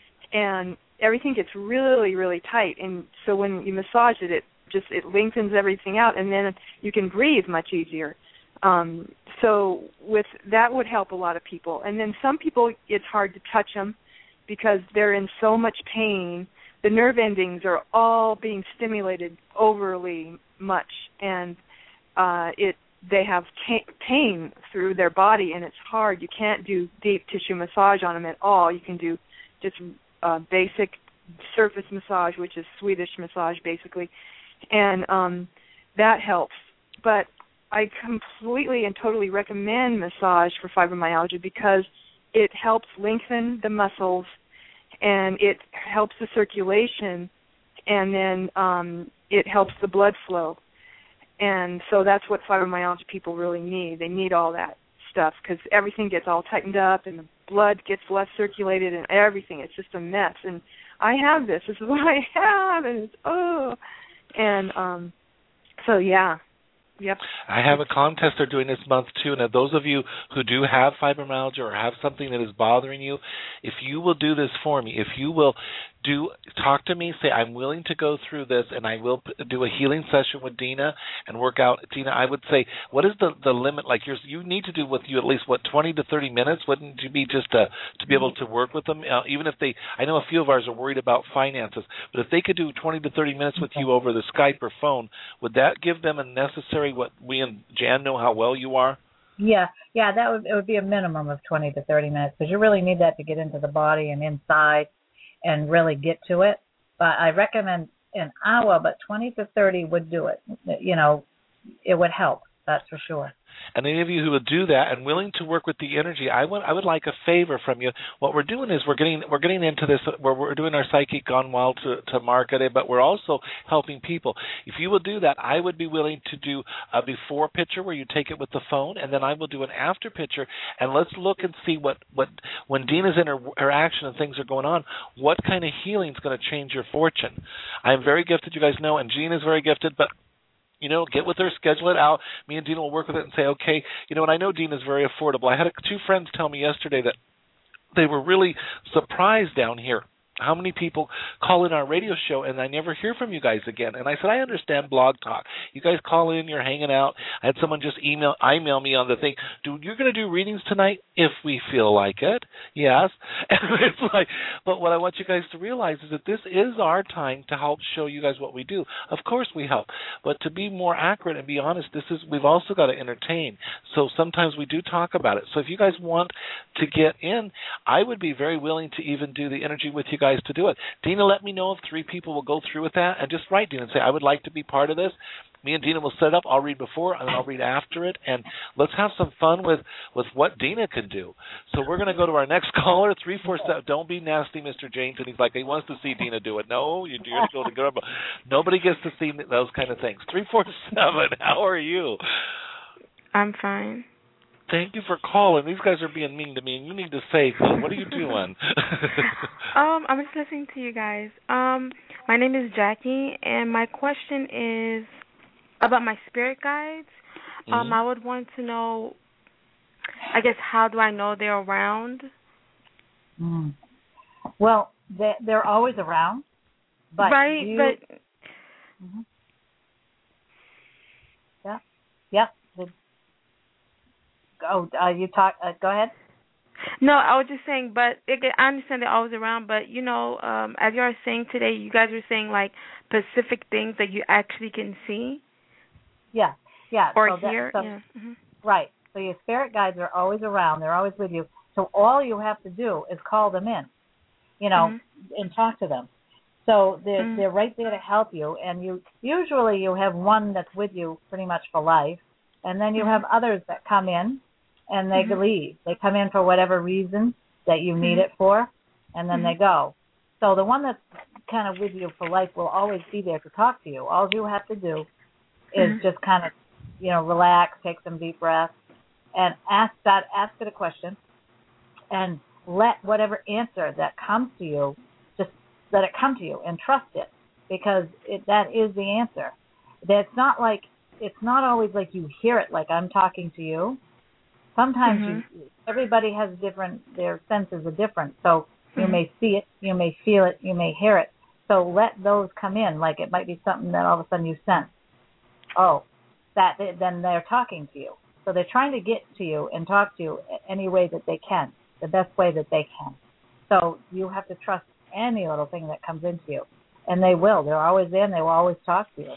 and everything gets really, really tight. And so when you massage it, it just it lengthens everything out, and then you can breathe much easier. Um, so with that would help a lot of people. And then some people, it's hard to touch them because they're in so much pain. The nerve endings are all being stimulated overly much, and uh, it they have t- pain through their body, and it's hard. You can't do deep tissue massage on them at all. You can do just uh, basic surface massage, which is Swedish massage, basically, and um, that helps. But I completely and totally recommend massage for fibromyalgia because it helps lengthen the muscles, and it helps the circulation, and then um, it helps the blood flow. And so that's what fibromyalgia people really need. They need all that stuff because everything gets all tightened up and the blood gets less circulated and everything. It's just a mess. And I have this. This is what I have. And it's, oh. And um, so, yeah. Yep. I have a contest they're doing this month, too. And those of you who do have fibromyalgia or have something that is bothering you, if you will do this for me, if you will do talk to me, say, I'm willing to go through this, and I will p- do a healing session with Dina and work out. Dina, I would say, what is the, the limit? Like, you're, you need to do with you at least, what, twenty to thirty minutes? Wouldn't you be just to, to be able to work with them? Uh, even if they, I know a few of ours are worried about finances, but if they could do twenty to thirty minutes with you over the Skype or phone, would that give them a necessary, what we and Jan know how well you are? Yeah, yeah, that would it would be a minimum of twenty to thirty minutes because you really need that to get into the body and inside and really get to it. But I recommend an hour, but twenty to thirty would do it. You know, it would help, that's for sure. And any of you who would do that and willing to work with the energy, I would I would like a favor from you. What we're doing is we're getting we're getting into this where we're doing our Psychic Gone Wild to, to market it, but we're also helping people. If you will do that, I would be willing to do a before picture where you take it with the phone, and then I will do an after picture, and let's look and see what, what when Dina's in her, her action and things are going on, what kind of healing is going to change your fortune. I am very gifted, you guys know, and Jean is very gifted, but you know, get with her, schedule it out. Me and Dina will work with it and say, okay, you know, and I know Dina's very affordable. I had a, two friends tell me yesterday that they were really surprised down here how many people call in our radio show, and I never hear from you guys again. And I said, I understand Blog Talk. You guys call in, you're hanging out. I had someone just email email me on the thing. Dude, you're going to do readings tonight? if we feel like it, yes. And it's like, but what I want you guys to realize is that this is our time to help show you guys what we do. Of course we help, but to be more accurate and be honest, this is we've also got to entertain. So sometimes we do talk about it. So if you guys want to get in, I would be very willing to even do the energy with you guys to do it. Dina, let me know if three people will go through with that, and just write Dina and say, I would like to be part of this. Me and Dina will set it up. I'll read before, and then I'll read after it, and let's have some fun with, with what Dina can do. So we're going to go to our next caller, three four seven. Don't be nasty, Mister James. And he's like, he wants to see Dina do it. No, you're going to go to Grandma. Nobody gets to see those kind of things. three four seven, how are you? I'm fine. Thank you for calling. These guys are being mean to me, and you need to say things. What are you doing? um, I'm just listening to you guys. Um, my name is Jackie, and my question is about my spirit guides. Mm-hmm. Um, I would want to know, I guess, how do I know they're around? Mm. Well, they, they're always around, but right, you, but mm-hmm. yeah, yeah. Oh, uh, you talk. Uh, go ahead. No, I was just saying, but it, I understand they're always around. But you know, um, as you are saying today, you guys were saying like specific things that you actually can see. Yeah, yeah. Or so hear. That, so, yeah. Mm-hmm. Right. So your spirit guides are always around. They're always with you. So all you have to do is call them in, you know, mm-hmm. and talk to them. So they're mm-hmm. they're right there to help you. And you usually you have one that's with you pretty much for life, and then you mm-hmm. have others that come in. And they mm-hmm. leave. They come in for whatever reason that you need mm-hmm. it for, and then mm-hmm. they go. So the one that's kind of with you for life will always be there to talk to you. All you have to do is mm-hmm. just kind of, you know, relax, take some deep breaths, and ask that, ask it a question, and let whatever answer that comes to you, just let it come to you and trust it, because it, that is the answer. That's not like, it's not always like you hear it like I'm talking to you. Sometimes mm-hmm. you, everybody has different, their senses are different. So you mm-hmm. may see it, you may feel it, you may hear it. So let those come in. Like it might be something that all of a sudden you sense. Oh, that then they're talking to you. So they're trying to get to you and talk to you any way that they can, the best way that they can. So you have to trust any little thing that comes into you. And they will. They're always there and they will always talk to you.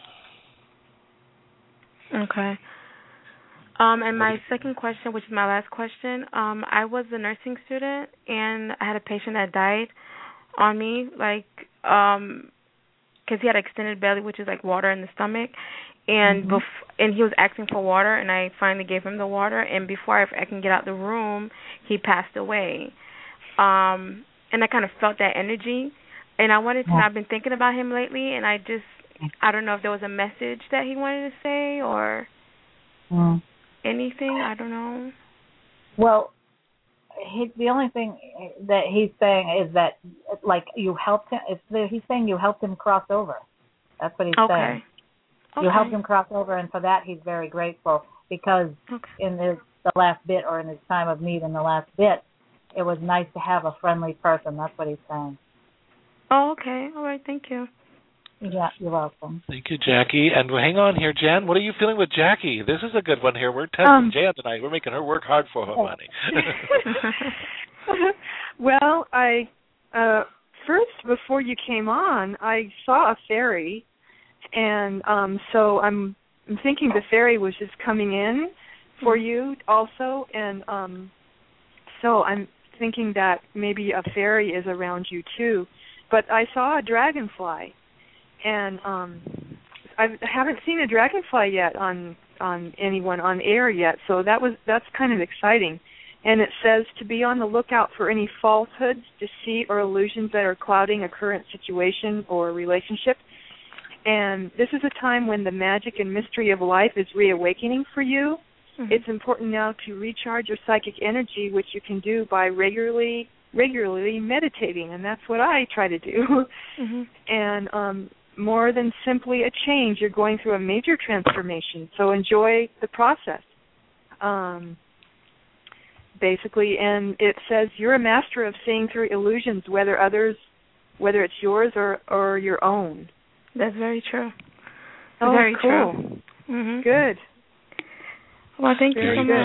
Okay. Um, and my second question, which is my last question, um, I was a nursing student, and I had a patient that died on me, like, um, because he had extended belly, which is like water in the stomach, and mm-hmm. bef- and he was asking for water, and I finally gave him the water, and before I, I can get out the room, he passed away. Um, and I kind of felt that energy, and I wanted to, I've been thinking about him lately, and I just, I don't know if there was a message that he wanted to say, or... Mm. Anything? I don't know. Well, he, the only thing that he's saying is that, like, you helped him. It's the, he's saying you helped him cross over. That's what he's okay. saying. Okay. You helped him cross over, and for that he's very grateful, because okay. in his, the last bit, or in his time of need in the last bit, it was nice to have a friendly person. That's what he's saying. Oh, okay. All right. Thank you. Yeah, you're welcome. Thank you, Jackie. And hang on here, Jan. What are you feeling with Jackie? This is a good one here. We're testing um, Jan tonight. We're making her work hard for her money. Well, I uh, first, before you came on, I saw a fairy, and um, so I'm, I'm thinking the fairy was just coming in for you also, and um, so I'm thinking that maybe a fairy is around you too. But I saw a dragonfly. And um, I haven't seen a dragonfly yet on on anyone on air yet, so that was that's kind of exciting. And it says to be on the lookout for any falsehoods, deceit, or illusions that are clouding a current situation or relationship. And this is a time when the magic and mystery of life is reawakening for you. Mm-hmm. It's important now to recharge your psychic energy, which you can do by regularly regularly meditating, and that's what I try to do. Mm-hmm. And um, more than simply a change, you're going through a major transformation, so enjoy the process. Um, basically, and it says you're a master of seeing through illusions, whether others, whether it's yours or, or your own. That's very true. Oh, very cool. true. Mm-hmm. Good. Well, thank very you so good. much.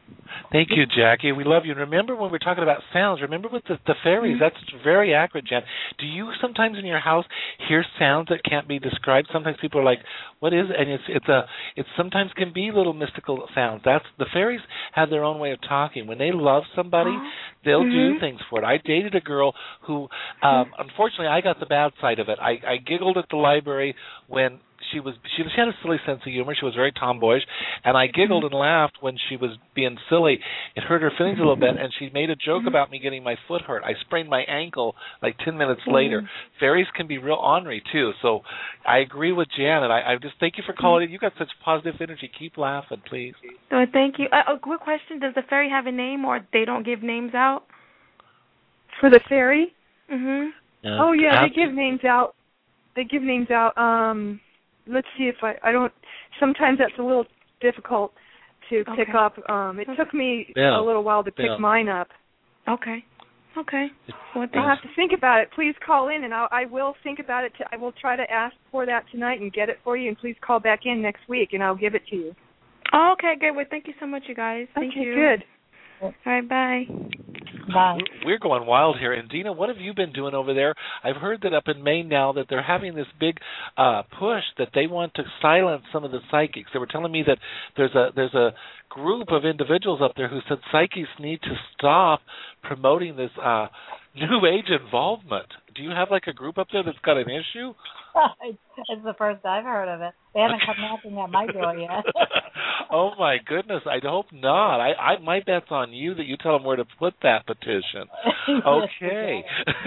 Thank you, Jackie. We love you. And remember when we're talking about sounds, remember with the, the fairies, that's very accurate, Jen. Do you sometimes in your house hear sounds that can't be described? Sometimes people are like, what is it? And it's it's a it sometimes can be little mystical sounds. That's the fairies have their own way of talking. When they love somebody, they'll mm-hmm. do things for it. I dated a girl who um unfortunately I got the bad side of it. I, I giggled at the library when She was she, she had a silly sense of humor. She was very tomboyish, and I giggled and laughed when she was being silly. It hurt her feelings a little bit, and she made a joke about me getting my foot hurt. I sprained my ankle like ten minutes later. Fairies can be real ornery too, so I agree with Janet. I, I just thank you for calling in. You got such positive energy. Keep laughing, please. Oh, thank you. Uh, a quick question: does the fairy have a name, or they don't give names out? For the fairy? Mhm. Uh, oh yeah, after- they give names out. They give names out. Um. Let's see if I, I don't, sometimes that's a little difficult to okay. pick up. Um, it okay. took me Bill. a little while to pick Bill. mine up. Okay. Okay. Well, I'll have to think about it. Please call in, and I'll, I will think about it. To, I will try to ask for that tonight and get it for you, and please call back in next week, and I'll give it to you. Oh, okay, good. Well, thank you so much, you guys. Thank okay, you. good. All right, bye. Bye. We're going wild here. And Dina, what have you been doing over there? I've heard that up in Maine now that they're having this big uh, push that they want to silence some of the psychics. They were telling me that there's a there's a group of individuals up there who said psychics need to stop promoting this uh, New Age involvement. Do you have like a group up there that's got an issue? It's the first I've heard of it. They haven't come knocking at my door yet. Oh my goodness! I hope not. I, I my bet's on you that you tell them where to put that petition. Okay.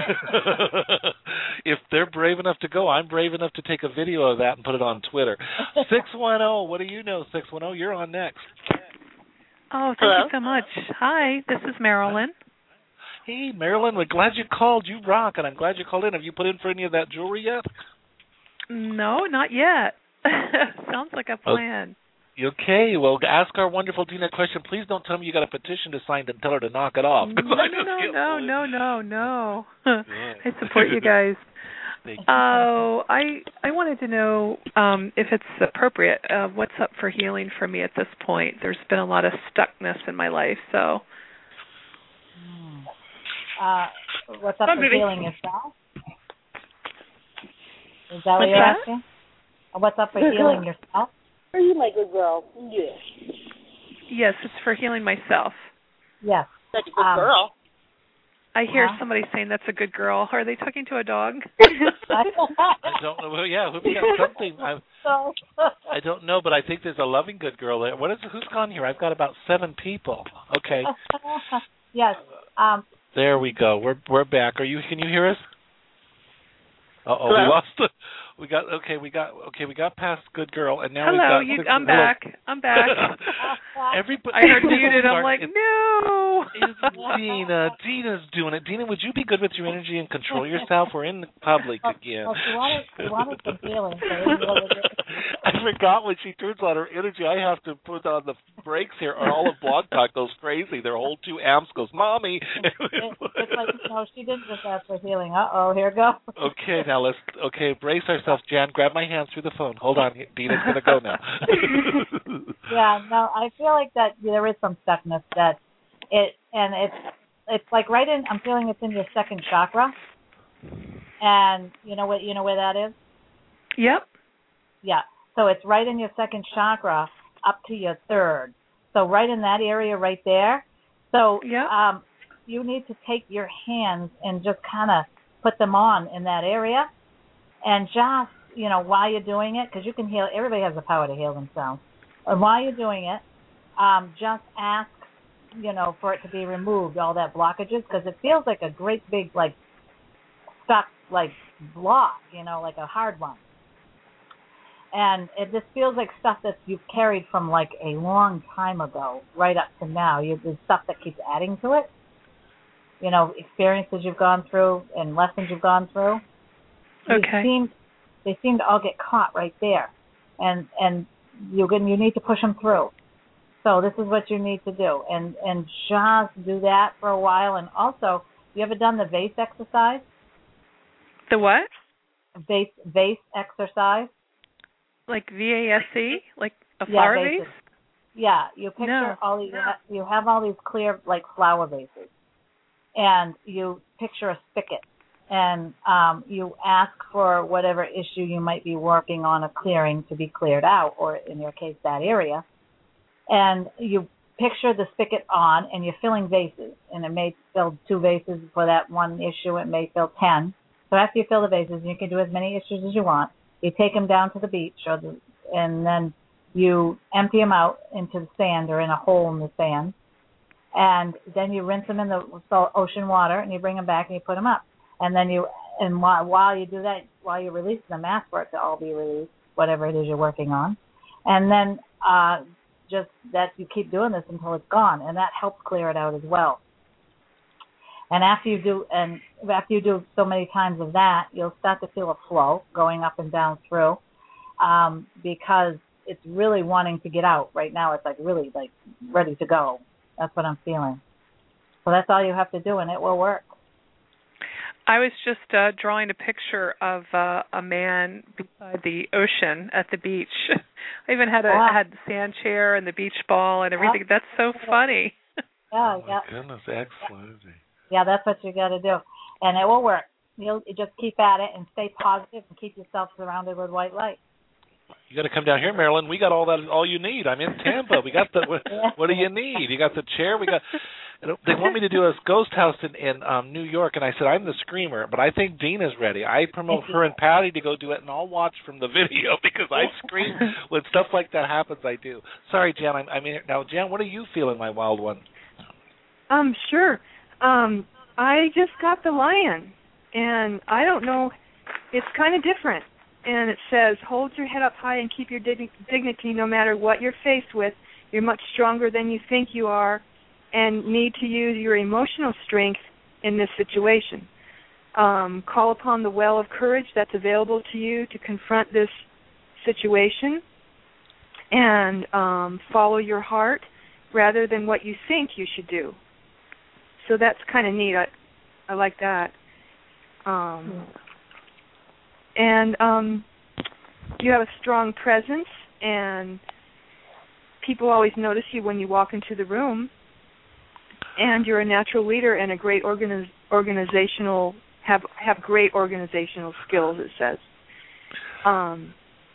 If they're brave enough to go, I'm brave enough to take a video of that and put it on Twitter. Six one zero. What do you know? Six one zero. You're on next. Oh, thank Hello? you so much. Hi, this is Marilyn. Hey, Marilyn. We're glad you called. You rock, and I'm glad you called in. Have you put in for any of that jewelry yet? No, not yet. Sounds like a plan. Okay, well, ask our wonderful Dina a question. Please don't tell me you got a petition to sign and tell her to knock it off. No, no, no, no, no, no, no. I support you guys. Thank you. Oh, I I wanted to know um, if it's appropriate. Uh, what's up for healing for me at this point? There's been a lot of stuckness in my life, so. Uh, what's up for healing yourself? Is that what What's you're that? asking? What's up for healing yourself? Are you my good girl? Yes. Yes, it's for healing myself. Yes. That's a good Um, girl. I hear Huh? somebody saying that's a good girl. Are they talking to a dog? I don't know. Well, yeah, we got something. I, So, I don't know, but I think there's a loving good girl there. What is? Who's gone here? I've got about seven people. Okay. yes. Um, There we go. We're we're back. Are you? Can you hear us? Uh oh, we Hello? lost the. We got okay. We got okay. We got past good girl, and now Hello, we've got. you, I'm hello. back. I'm back. Everybody. I heard muted. I'm like, no. It's Dina. Dina's doing it. Dina, would you be good with your energy and control yourself? We're in public again. well, she wanted, she wanted some healing. So it was I forgot when she turns on her energy, I have to put on the brakes here, or all of Blog Talk goes crazy. Their whole two amps goes, Mommy. it, it's like, no, she didn't just ask for healing. Uh-oh, here it goes. Okay, now let's, okay, brace ourselves. Jan, grab my hand through the phone. Hold on, Dina's going to go now. Yeah, no, I feel like that there is some stuckness that it, and it's, it's like right in, I'm feeling it's in your second chakra. And you know what, you know where that is? Yep. Yeah. So it's right in your second chakra up to your third. So right in that area right there. So Yep. um, you need to take your hands and just kind of put them on in that area. And just, you know, while you're doing it, because you can heal, everybody has the power to heal themselves. And while you're doing it, um, just ask, you know, for it to be removed, all that blockages, because it feels like a great big, like, stuck, like, block, you know, like a hard one. And it just feels like stuff that you've carried from, like, a long time ago, right up to now. You, there's stuff that keeps adding to it. You know, experiences you've gone through and lessons you've gone through. Okay. Seem, they seem to all get caught right there. And and you're gonna, you need to push them through. So this is what you need to do. And, and just do that for a while. And also, you ever done the vase exercise? The what? Vase, vase exercise? Like V A S E? Like a Yeah, flower vases. vase? Yeah, you picture No. all these. You have all these clear like flower vases, and you picture a spigot, and um, you ask for whatever issue you might be working on a clearing to be cleared out, or in your case, that area, and you picture the spigot on, and you're filling vases, and it may fill two vases for that one issue. It may fill ten. So after you fill the vases, you can do as many issues as you want. You take them down to the beach, or the, and then you empty them out into the sand or in a hole in the sand, and then you rinse them in the ocean water, and you bring them back and you put them up. And then you, and while, while you do that, while you're releasing them, ask for it to all be released, whatever it is you're working on, and then uh, just that you keep doing this until it's gone, and that helps clear it out as well. And after you do, and after you do so many times of that, you'll start to feel a flow going up and down through, um, because it's really wanting to get out. Right now, it's like really like ready to go. That's what I'm feeling. So that's all you have to do, and it will work. I was just uh, drawing a picture of uh, a man beside the ocean at the beach. I even had a wow. had the sand chair and the beach ball and everything. That's so funny. Yeah, oh, yeah. My goodness, excellent. Yeah, that's what you got to do, and it will work. You'll you just keep at it and stay positive and keep yourself surrounded with white light. You got to come down here, Marilyn. We got all that, all you need. I'm in Tampa. We got the. What, what do you need? You got the chair. We got. They want me to do a ghost house in, in um, New York, and I said I'm the screamer, but I think Dina's ready. I promote her and Patty to go do it, and I'll watch from the video because I scream when stuff like that happens. I do. Sorry, Jan. I'm, I'm in here now. Jan, what are you feeling, my wild one? Um, sure. Um, I just got the lion, and I don't know. It's kind of different. And it says, hold your head up high and keep your dig- dignity no matter what you're faced with. You're much stronger than you think you are and need to use your emotional strength in this situation. Um, call upon the well of courage that's available to you to confront this situation and um, follow your heart rather than what you think you should do. So that's kind of neat. I, I like that. Um, and um, you have a strong presence, and people always notice you when you walk into the room. And you're a natural leader and a great organiz- organizational have have great organizational skills. It says, um,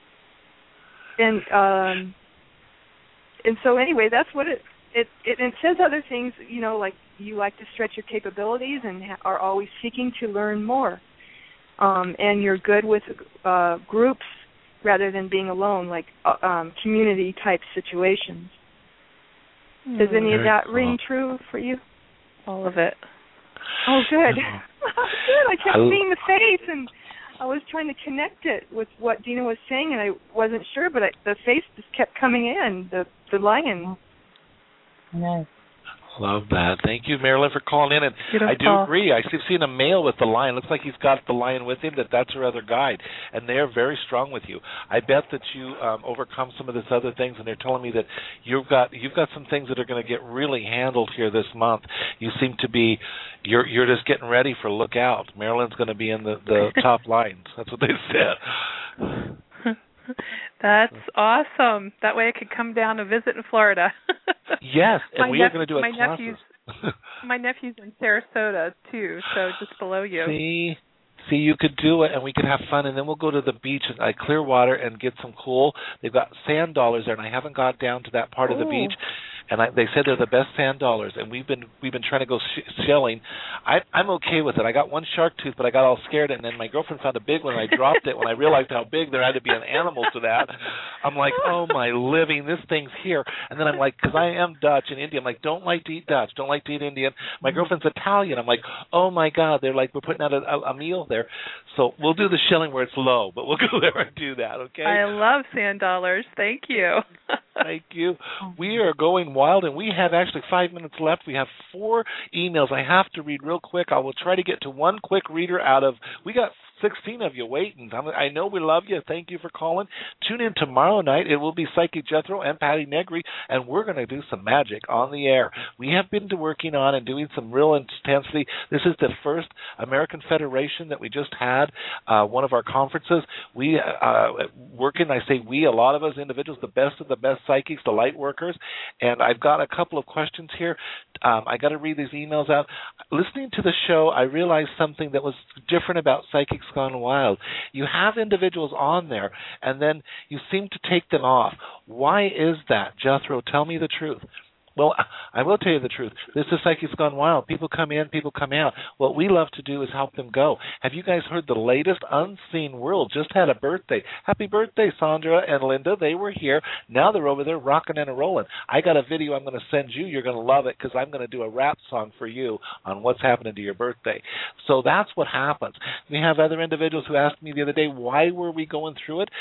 and um, and so anyway, that's what it it, it it says. Other things, you know, like you like to stretch your capabilities and ha- are always seeking to learn more. Um, and you're good with uh, groups rather than being alone, like uh, um, community type situations. Does any of that ring true for you? All of it. Oh, good. Good. I kept seeing the face, and I was trying to connect it with what Dina was saying, and I wasn't sure, but I, the face just kept coming in, the the lion. Nice. Love that. Thank you, Marilyn, for calling in. And Beautiful. I do agree. I've seen a male with the lion. Looks like he's got the lion with him, that that's her other guide. And they're very strong with you. I bet that you um, overcome some of this other things, and they're telling me that you've got you've got some things that are going to get really handled here this month. You seem to be, you're you're just getting ready for look out. Marilyn's going to be in the, the top lines. That's what they said. That's awesome. That way I could come down and visit in Florida. Yes, and my we nep- are going to do a my classes. nephew's, my nephew's in Sarasota, too, so just below you. See, see, you could do it, and we could have fun, and then we'll go to the beach in uh, Clearwater and get some cool. They've got sand dollars there, and I haven't got down to that part Ooh. of the beach. And I, they said they're the best sand dollars, and we've been we've been trying to go sh- shelling. I, I'm okay with it. I got one shark tooth, but I got all scared, and then my girlfriend found a big one, and I dropped it when I realized how big there had to be an animal to that. I'm like, oh my living, this thing's here. And then I'm like, because I am Dutch and Indian, I'm like, don't like to eat Dutch, don't like to eat Indian. My girlfriend's Italian. I'm like, oh my God, they're like, we're putting out a, a, a meal there. So we'll do the shelling where it's low, but we'll go there and do that, okay? I love sand dollars. Thank you. Thank you. We are going wild, and we have actually five minutes left. We have four emails I have to read real quick. I will try to get to one quick reader out of, we got sixteen of you waiting. I know we love you. Thank you for calling. Tune in tomorrow night. It will be Psychic Jethro and Patty Negri, and we're going to do some magic on the air. We have been working on and doing some real intensity. This is the first American Federation that we just had, uh, one of our conferences. We uh, working, I say we, a lot of us individuals, the best of the best psychics, the light workers, and I've got a couple of questions here. Um, I got to read these emails out. Listening to the show, I realized something that was different about Psychics Gone Wild. You have individuals on there, and then you seem to take them off. Why is that, Jethro? Tell me the truth. Well, I will tell you the truth. This is Psychics Gone Wild. People come in, people come out. What we love to do is help them go. Have you guys heard the latest Unseen World just had a birthday? Happy birthday, Sandra and Linda. They were here. Now they're over there rocking and rolling. I got a video I'm going to send you. You're going to love it because I'm going to do a rap song for you on what's happening to your birthday. So that's what happens. We have other individuals who asked me the other day, why were we going through it?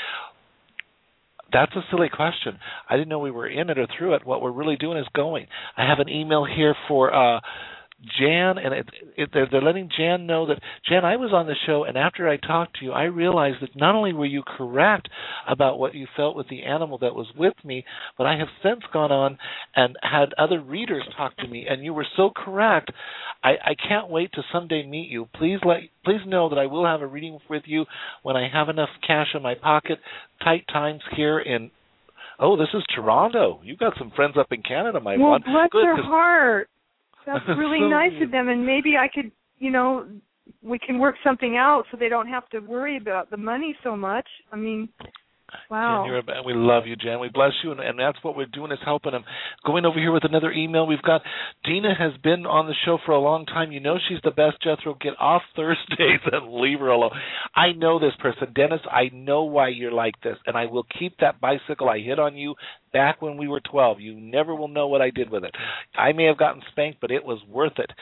That's a silly question. I didn't know we were in it or through it. What we're really doing is going. I have an email here for uh, Jan, and it, it, they're, they're letting Jan know that, Jan, I was on the show, and after I talked to you, I realized that not only were you correct about what you felt with the animal that was with me, but I have since gone on and had other readers talk to me, and you were so correct. I, I can't wait to someday meet you. Please let please know that I will have a reading with you when I have enough cash in my pocket. Tight times here in, oh, this is Toronto. You've got some friends up in Canada, my well, one. Bless Good, their heart. That's really so nice weird. of them, and maybe I could, you know, we can work something out so they don't have to worry about the money so much. I mean, wow. Jen, you're a, we love you, Jen. We bless you, and, and that's what we're doing is helping them. Going over here with another email, we've got Dina has been on the show for a long time. You know she's the best, Jethro. Get off Thursdays and leave her alone. I know this person. Dennis, I know why you're like this, and I will keep that bicycle I hit on you back when we were twelve. You never will know what I did with it. I may have gotten spanked, but it was worth it.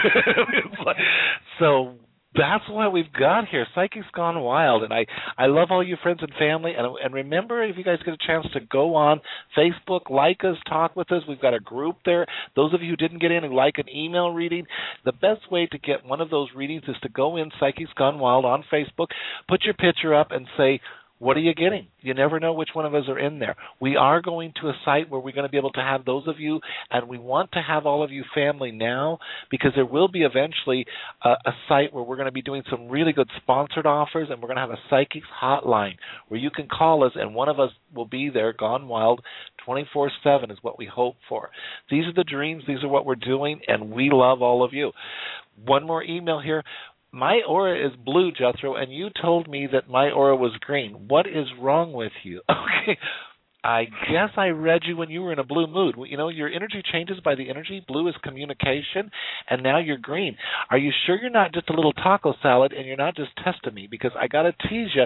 So that's why we've got here. Psychics Gone Wild. And I, I love all you friends and family. And, and remember, if you guys get a chance to go on Facebook, like us, talk with us. We've got a group there. Those of you who didn't get in and like an email reading, the best way to get one of those readings is to go in Psychics Gone Wild on Facebook, put your picture up, and say, what are you getting? You never know which one of us are in there. We are going to a site where we're going to be able to have those of you, and we want to have all of you family now because there will be eventually a, a site where we're going to be doing some really good sponsored offers, and we're going to have a psychics hotline where you can call us, and one of us will be there, Gone Wild, twenty-four seven is what we hope for. These are the dreams. These are what we're doing, and we love all of you. One more email here. My aura is blue, Jethro, and you told me that my aura was green. What is wrong with you? Okay, I guess I read you when you were in a blue mood. You know, your energy changes by the energy. Blue is communication, and now you're green. Are you sure you're not just a little taco salad and you're not just testing me? Because I got to tease you.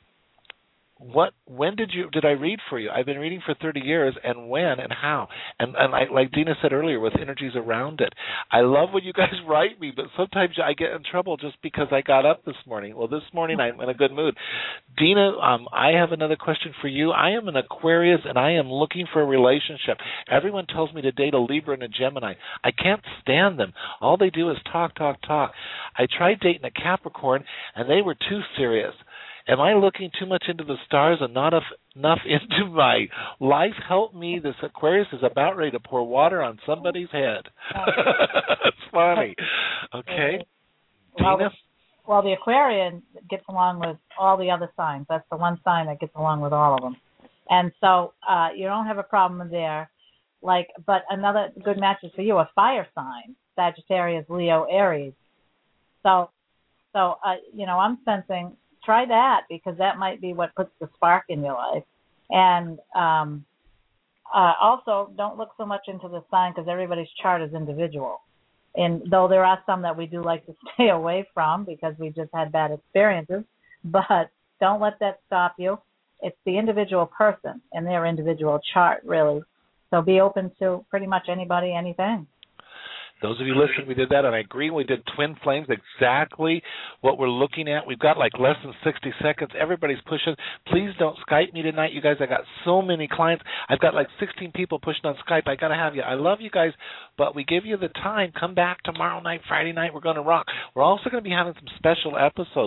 What? When did you? Did I read for you? I've been reading for thirty years, and when and how? And and I, like Dina said earlier, with energies around it. I love when you guys write me, but sometimes I get in trouble just because I got up this morning. Well, this morning I'm in a good mood. Dina, um, I have another question for you. I am an Aquarius, and I am looking for a relationship. Everyone tells me to date a Libra and a Gemini. I can't stand them. All they do is talk, talk, talk. I tried dating a Capricorn, and they were too serious. Am I looking too much into the stars and not enough into my life? Help me. This Aquarius is about ready to pour water on somebody's head. It's funny. Okay. Well, Tina? Well, the Aquarian gets along with all the other signs. That's the one sign that gets along with all of them. And so uh, you don't have a problem there. Like, but another good match is for you, a fire sign, Sagittarius, Leo, Aries. So, so uh, you know, I'm sensing, try that because that might be what puts the spark in your life. And um, uh, also, don't look so much into the sign because everybody's chart is individual. And though there are some that we do like to stay away from because we just had bad experiences, but don't let that stop you. It's the individual person and their individual chart, really. So be open to pretty much anybody, anything. Those of you listening, we did that, and I agree. We did twin flames, exactly what we're looking at. We've got like less than sixty seconds. Everybody's pushing. Please don't Skype me tonight, you guys. I got so many clients. I've got like sixteen people pushing on Skype. I got to have you. I love you guys, but we give you the time. Come back tomorrow night, Friday night. We're going to rock. We're also going to be having some special episodes.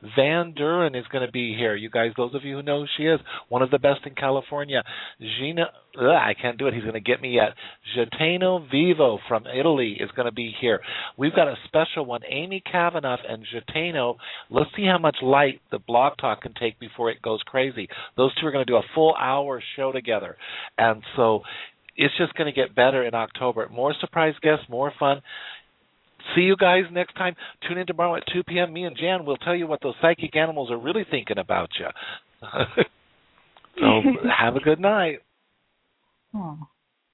Van Duren is going to be here. You guys, those of you who know who she is, one of the best in California. Gina, ugh, I can't do it. He's going to get me yet. Gaetano Vivo from Italy is going to be here. We've got a special one, Amy Kavanaugh and Gaetano. Let's see how much light the Blog Talk can take before it goes crazy. Those two are going to do a full hour show together. And so it's just going to get better in October. More surprise guests, more fun. See you guys next time. Tune in tomorrow at two p.m. Me and Jan will tell you what those psychic animals are really thinking about you. So have a good night. Oh.